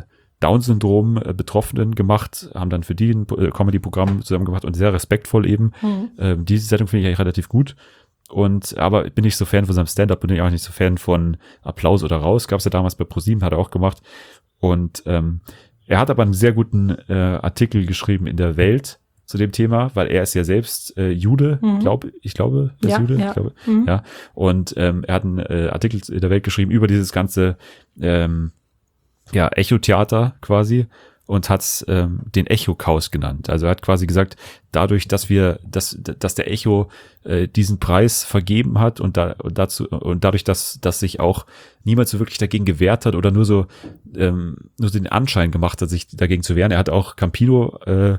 Down-Syndrom-Betroffenen gemacht, haben dann für die ein äh, Comedy-Programm zusammen gemacht und sehr respektvoll eben. Mhm. Ähm, diese Sendung finde ich eigentlich relativ gut. Und aber bin nicht so Fan von seinem Stand-Up, bin ich auch nicht so Fan von Applaus oder Raus. Gab es ja damals bei ProSieben, hat er auch gemacht. Und ähm, er hat aber einen sehr guten äh, Artikel geschrieben in der Welt zu dem Thema, weil er ist ja selbst äh, Jude, Mhm. glaub, ich glaube, er ist Ja, Jude, ja. ich glaube, Mhm. ja. Und ähm, er hat einen äh, Artikel in der Welt geschrieben über dieses ganze ähm, ja, Echo-Theater quasi und hat ähm, den Echo-Chaos genannt. Also er hat quasi gesagt, dadurch, dass wir, dass, dass der Echo äh, diesen Preis vergeben hat und da und dazu und dadurch, dass, dass sich auch niemand so wirklich dagegen gewehrt hat oder nur so ähm, nur so den Anschein gemacht hat, sich dagegen zu wehren. Er hat auch Campino äh,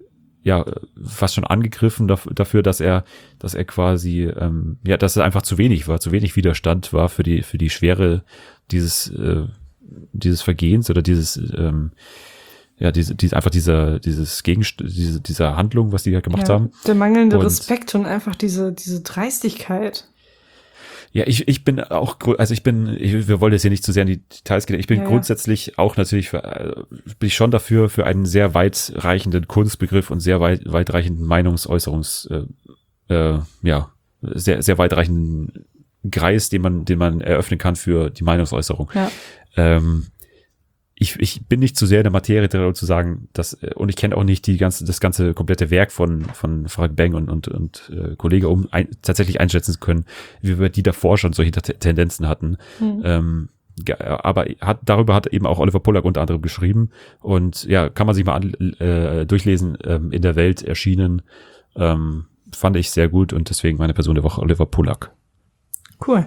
ja fast schon angegriffen dafür, dafür, dass er, dass er quasi ähm, ja, dass es einfach zu wenig war, zu wenig Widerstand war für die für die Schwere dieses äh, dieses Vergehens oder dieses ähm, ja, diese, diese, einfach dieser, dieses Gegenst diese, dieser Handlung, was die halt gemacht ja, haben. Der mangelnde Und- Respekt und einfach diese, diese Dreistigkeit. Ja, ich, ich bin auch, gru- also ich bin, ich, wir wollen jetzt hier nicht zu sehr in die Details gehen. Ich bin Ja, ja. grundsätzlich auch natürlich, für, äh, bin ich schon dafür, für einen sehr weitreichenden Kunstbegriff und sehr weit, weitreichenden Meinungsäußerungs, äh, äh, ja, sehr, sehr weitreichenden Kreis, den man, den man eröffnen kann für die Meinungsäußerung. Ja. Ähm, ich, ich bin nicht zu sehr in der Materie drin, um zu sagen, dass, äh, und ich kenne auch nicht die ganze, das ganze komplette Werk von, von Farid Bang und, und, und äh, Kollege, um ein, tatsächlich einschätzen zu können, wie wir die davor schon solche T- Tendenzen hatten. Mhm. Ähm, ge- aber hat, darüber hat eben auch Oliver Pollack unter anderem geschrieben und ja, kann man sich mal an, äh, durchlesen, ähm, in der Welt erschienen, ähm, fand ich sehr gut und deswegen meine Person der Woche Oliver Pollack. Cool.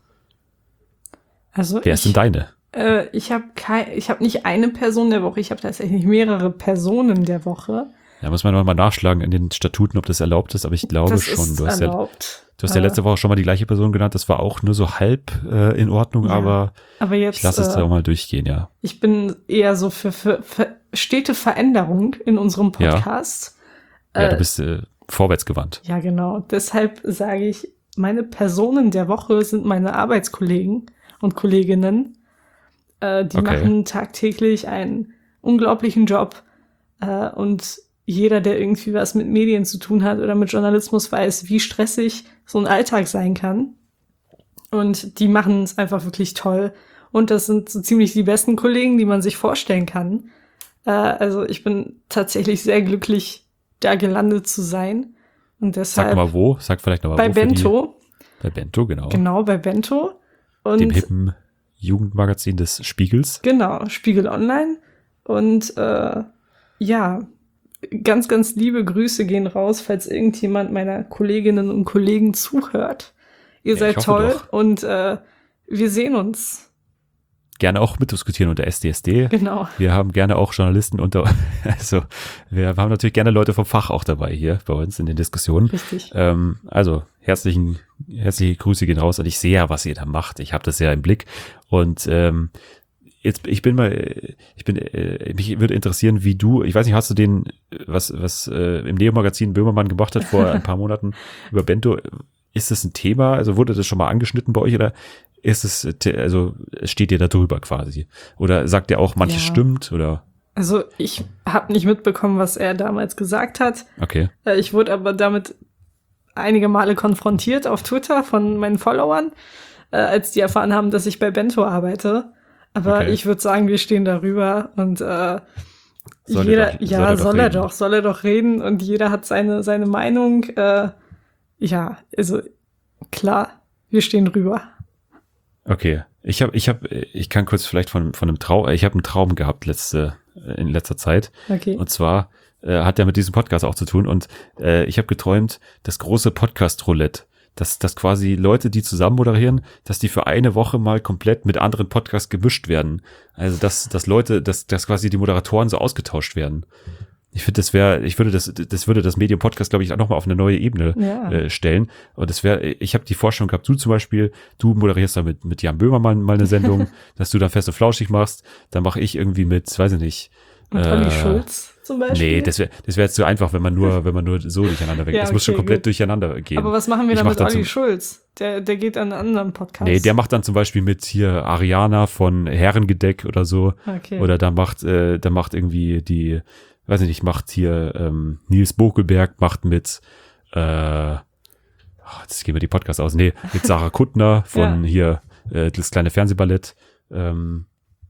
Also Wer ist ich, denn deine? äh, ich habe kein, ich habe nicht eine Person der Woche, ich habe tatsächlich mehrere Personen der Woche. Da muss man mal nachschlagen in den Statuten, ob das erlaubt ist, aber ich glaube das schon. ist Du hast ja, erlaubt. du hast ja Äh, letzte Woche schon mal die gleiche Person genannt, das war auch nur so halb äh, in Ordnung, Ja, aber Aber jetzt, ich lasse es äh, da auch mal durchgehen, ja. ich bin eher so für, für, für stete Veränderung in unserem Ja. Podcast. Ja, Äh, du bist äh, vorwärtsgewandt. Ja, genau. Deshalb sage ich, meine Personen der Woche sind meine Arbeitskollegen und Kolleginnen. Äh, die Okay. machen tagtäglich einen unglaublichen Job. Äh, und jeder, der irgendwie was mit Medien zu tun hat oder mit Journalismus, weiß, wie stressig so ein Alltag sein kann. Und die machen es einfach wirklich toll. Und das sind so ziemlich die besten Kollegen, die man sich vorstellen kann. Äh, also ich bin tatsächlich sehr glücklich, da gelandet zu sein. Und deshalb Sag mal wo, sag vielleicht noch mal bei wo. für Bento, Die, bei Bento, genau. genau, bei Bento. Und Dem hippen Jugendmagazin des Spiegels. genau, Spiegel Online. Und äh, ja, ganz, ganz liebe Grüße gehen raus, falls irgendjemand meiner Kolleginnen und Kollegen zuhört. Ihr Ja, seid ich hoffe toll doch. und äh, wir sehen uns. Gerne auch mitdiskutieren unter S D S D. Genau. Wir haben gerne auch Journalisten unter, also wir haben natürlich gerne Leute vom Fach auch dabei hier bei uns in den Diskussionen. Richtig. Ähm, also herzlichen, herzliche Grüße gehen raus und ich sehe ja, was ihr da macht. Ich habe das ja im Blick und ähm, jetzt ich bin mal, ich bin, äh, mich würde interessieren, wie du, ich weiß nicht, hast du den, was was äh, im Neo-Magazin Böhmermann gemacht hat vor ein paar Monaten über Bento? Ist das ein Thema? Also wurde das schon mal angeschnitten bei euch oder ist es, also steht ihr da drüber quasi? Oder sagt ihr auch, manches Ja. stimmt oder? Also ich habe nicht mitbekommen, was er damals gesagt hat. Okay. Äh, Ich wurde aber damit einige Male konfrontiert auf Twitter von meinen Followern, äh, als die erfahren haben, dass ich bei Bento arbeite. Aber Okay. ich würde sagen, wir stehen darüber und äh, Soll er jeder, doch- ja, soll er doch soll er reden. doch, soll er doch reden und jeder hat seine, seine Meinung. Äh, ja, also klar, wir stehen drüber. Okay, ich habe, ich habe, ich kann kurz vielleicht von von einem Traum, ich habe einen Traum gehabt letzte in letzter Zeit. Okay. Und zwar äh, hat der mit diesem Podcast auch zu tun. Und äh, ich habe geträumt, das große Podcast-Roulette, dass, dass quasi Leute, die zusammen moderieren, dass die für eine Woche mal komplett mit anderen Podcasts gemischt werden. Also dass, dass Leute, dass, dass quasi die Moderatoren so ausgetauscht werden. Ich finde, das wäre, ich würde das, das würde das Medium Podcast, glaube ich, auch nochmal auf eine neue Ebene Ja. äh, stellen. Und das wäre, ich habe die Vorstellung gehabt, du zum Beispiel, du moderierst da mit, mit Jan Böhmer mal, mal eine Sendung, dass du da fest und flauschig machst. Dann mache ich irgendwie mit, weiß ich nicht. Und Olli Schulz zum Beispiel. Nee, das wäre das wäre jetzt zu einfach, wenn man nur, wenn man nur so durcheinander weg. Ja, das muss schon okay, komplett gut. durcheinander gehen. Aber was machen wir Ich dann mach mit dann Olli zum- Schulz? Der, der geht an einen anderen Podcast. Nee, der macht dann zum Beispiel mit hier Ariana von Herrengedeck oder so. Okay. Oder da macht, äh, da macht irgendwie die, weiß ich nicht, macht hier ähm, Nils Bokelberg macht mit, äh, ach, jetzt gehen wir die Podcasts aus. Nee, mit Sarah Kuttner von Ja. hier äh, das kleine Fernsehballett. Ähm,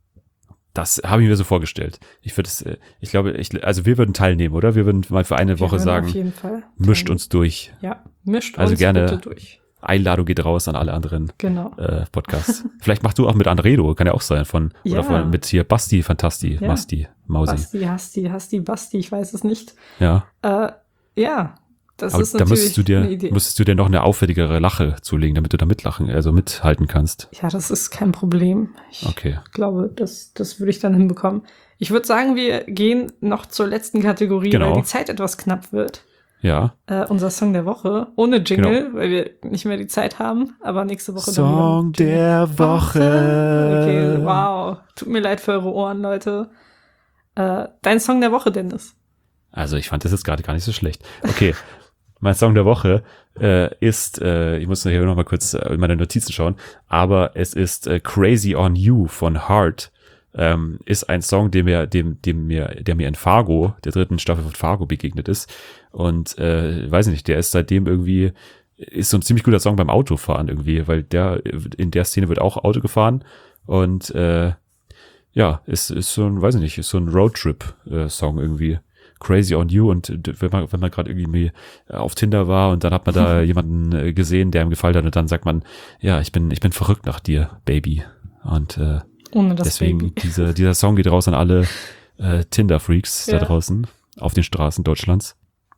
das habe ich mir so vorgestellt. Ich würde es, äh, ich glaube, ich, also wir würden teilnehmen, oder? Wir würden mal für eine Wir Woche würden sagen, auf jeden Fall mischt teilen. uns durch. Ja, mischt Also uns gerne- bitte durch. Einladung geht raus an alle anderen Genau. äh, Podcasts. Vielleicht machst du auch mit Andredo, kann ja auch sein, von Ja. oder von mit hier Basti, Fantasti, Ja. Masti, Mausi. Basti, Hasti, Hasti, Basti, ich weiß es nicht. Ja. Äh, ja, das Aber ist da natürlich müsstest du dir, eine Idee. müsstest du dir noch eine auffälligere Lache zulegen, damit du da mitlachen, also mithalten kannst. Ja, das ist kein Problem. Ich Okay. glaube, das, das würde ich dann hinbekommen. Ich würde sagen, wir gehen noch zur letzten Kategorie, Genau. weil die Zeit etwas knapp wird. Ja. Äh, unser Song der Woche. Ohne Jingle, Genau. weil wir nicht mehr die Zeit haben. Aber nächste Woche Song dann wieder mit Jingle. der Woche. Okay, wow. Tut mir leid für eure Ohren, Leute. Äh, dein Song der Woche, Dennis. Also ich fand das jetzt gerade gar nicht so schlecht. Okay. Mein Song der Woche äh, ist, äh, ich muss hier noch mal kurz äh, in meine Notizen schauen, aber es ist äh, Crazy on You von Heart. Ähm, ist ein Song, dem mir, dem, dem mir, der mir in Fargo, der dritten Staffel von Fargo begegnet ist. Und äh, weiß nicht, der ist seitdem irgendwie, ist so ein ziemlich guter Song beim Autofahren irgendwie, weil der in der Szene wird auch Auto gefahren und äh, ja, ist, ist so ein, weiß ich nicht, ist so ein Roadtrip-Song irgendwie. Crazy on You und wenn man, wenn man gerade irgendwie auf Tinder war und dann hat man da jemanden äh, gesehen, der ihm gefallen hat und dann sagt man, ja, ich bin, ich bin verrückt nach dir, Baby. Und äh, Ohne das deswegen, Baby. diese, dieser Song geht raus an alle äh, Tinder-Freaks Ja. da draußen auf den Straßen Deutschlands.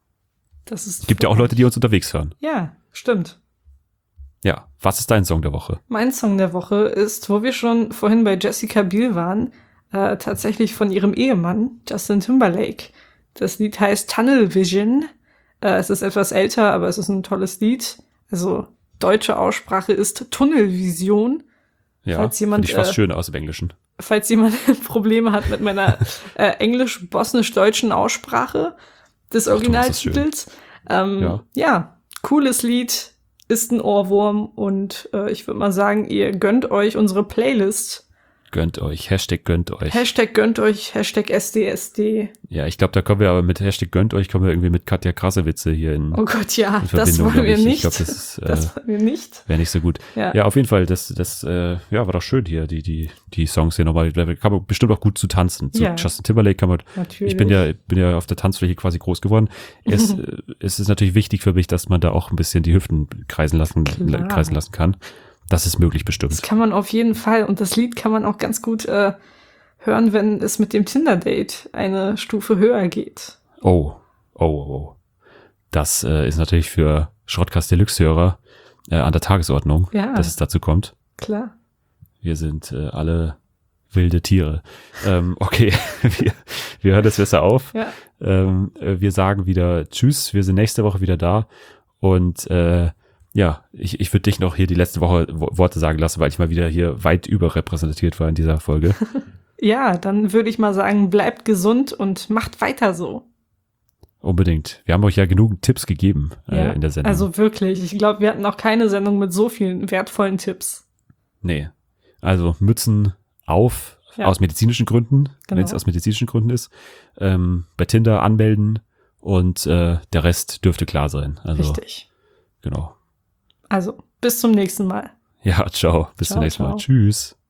Das ist Gibt ja auch Leute, die uns unterwegs hören. Ja, stimmt. Ja, was ist dein Song der Woche? Mein Song der Woche ist, wo wir schon vorhin bei Jessica Biel waren, äh, tatsächlich von ihrem Ehemann, Justin Timberlake. Das Lied heißt Tunnel Vision. Äh, es ist etwas älter, aber es ist ein tolles Lied. Also deutsche Aussprache ist Tunnelvision. Ja, Falls jemand, finde ich fast äh, schön aus dem Englischen. Falls jemand Probleme hat mit meiner äh, englisch-bosnisch-deutschen Aussprache des Ach, du machst das Originaltitels. Ähm, Ja. ja, cooles Lied, ist ein Ohrwurm und äh, ich würde mal sagen, ihr gönnt euch unsere Playlist. Gönnt euch, Hashtag gönnt euch. Hashtag gönnt euch, Hashtag S D S D. Ja, ich glaube, da kommen wir aber mit Hashtag gönnt euch, kommen wir irgendwie mit Katja Krasewitze hier in, Oh Gott, ja, in das Verbindung. wollen glaub wir ich. nicht. Ich glaube, das ist, äh, das wollen wir nicht. wäre nicht so gut. Ja. Ja, auf jeden Fall, das, das, äh, ja, war doch schön hier, die, die, die Songs hier nochmal, da kann man bestimmt auch gut zu tanzen. Zu Ja. Justin Timberlake kann man, Natürlich. ich bin ja, bin ja auf der Tanzfläche quasi groß geworden. Es, äh, es ist natürlich wichtig für mich, dass man da auch ein bisschen die Hüften kreisen lassen, Klar. kreisen lassen kann. Das ist möglich bestimmt. Das kann man auf jeden Fall. Und das Lied kann man auch ganz gut äh, hören, wenn es mit dem Tinder-Date eine Stufe höher geht. Oh, oh, oh, oh. Das äh, ist natürlich für Schrottcast Deluxe-Hörer äh, an der Tagesordnung, Ja. dass es dazu kommt. Klar. Wir sind äh, alle wilde Tiere. Ähm, okay, wir, wir hören das besser auf. Ja. Ähm, äh, wir sagen wieder Tschüss, wir sind nächste Woche wieder da. Und äh, ja, ich, ich würde dich noch hier die letzte Woche Wo- Worte sagen lassen, weil ich mal wieder hier weit überrepräsentiert war in dieser Folge. Ja, dann würde ich mal sagen, bleibt gesund und macht weiter so. Unbedingt. Wir haben euch ja genug Tipps gegeben äh, Ja, in der Sendung. Also wirklich, ich glaube, wir hatten noch keine Sendung mit so vielen wertvollen Tipps. Nee. Also Mützen auf, Ja. aus medizinischen Gründen, Genau. wenn es aus medizinischen Gründen ist. Ähm, bei Tinder anmelden und äh, der Rest dürfte klar sein. Also Richtig. Genau. Also, bis zum nächsten Mal. Ja, ciao. Bis Ciao, zum nächsten Mal. ciao. Tschüss.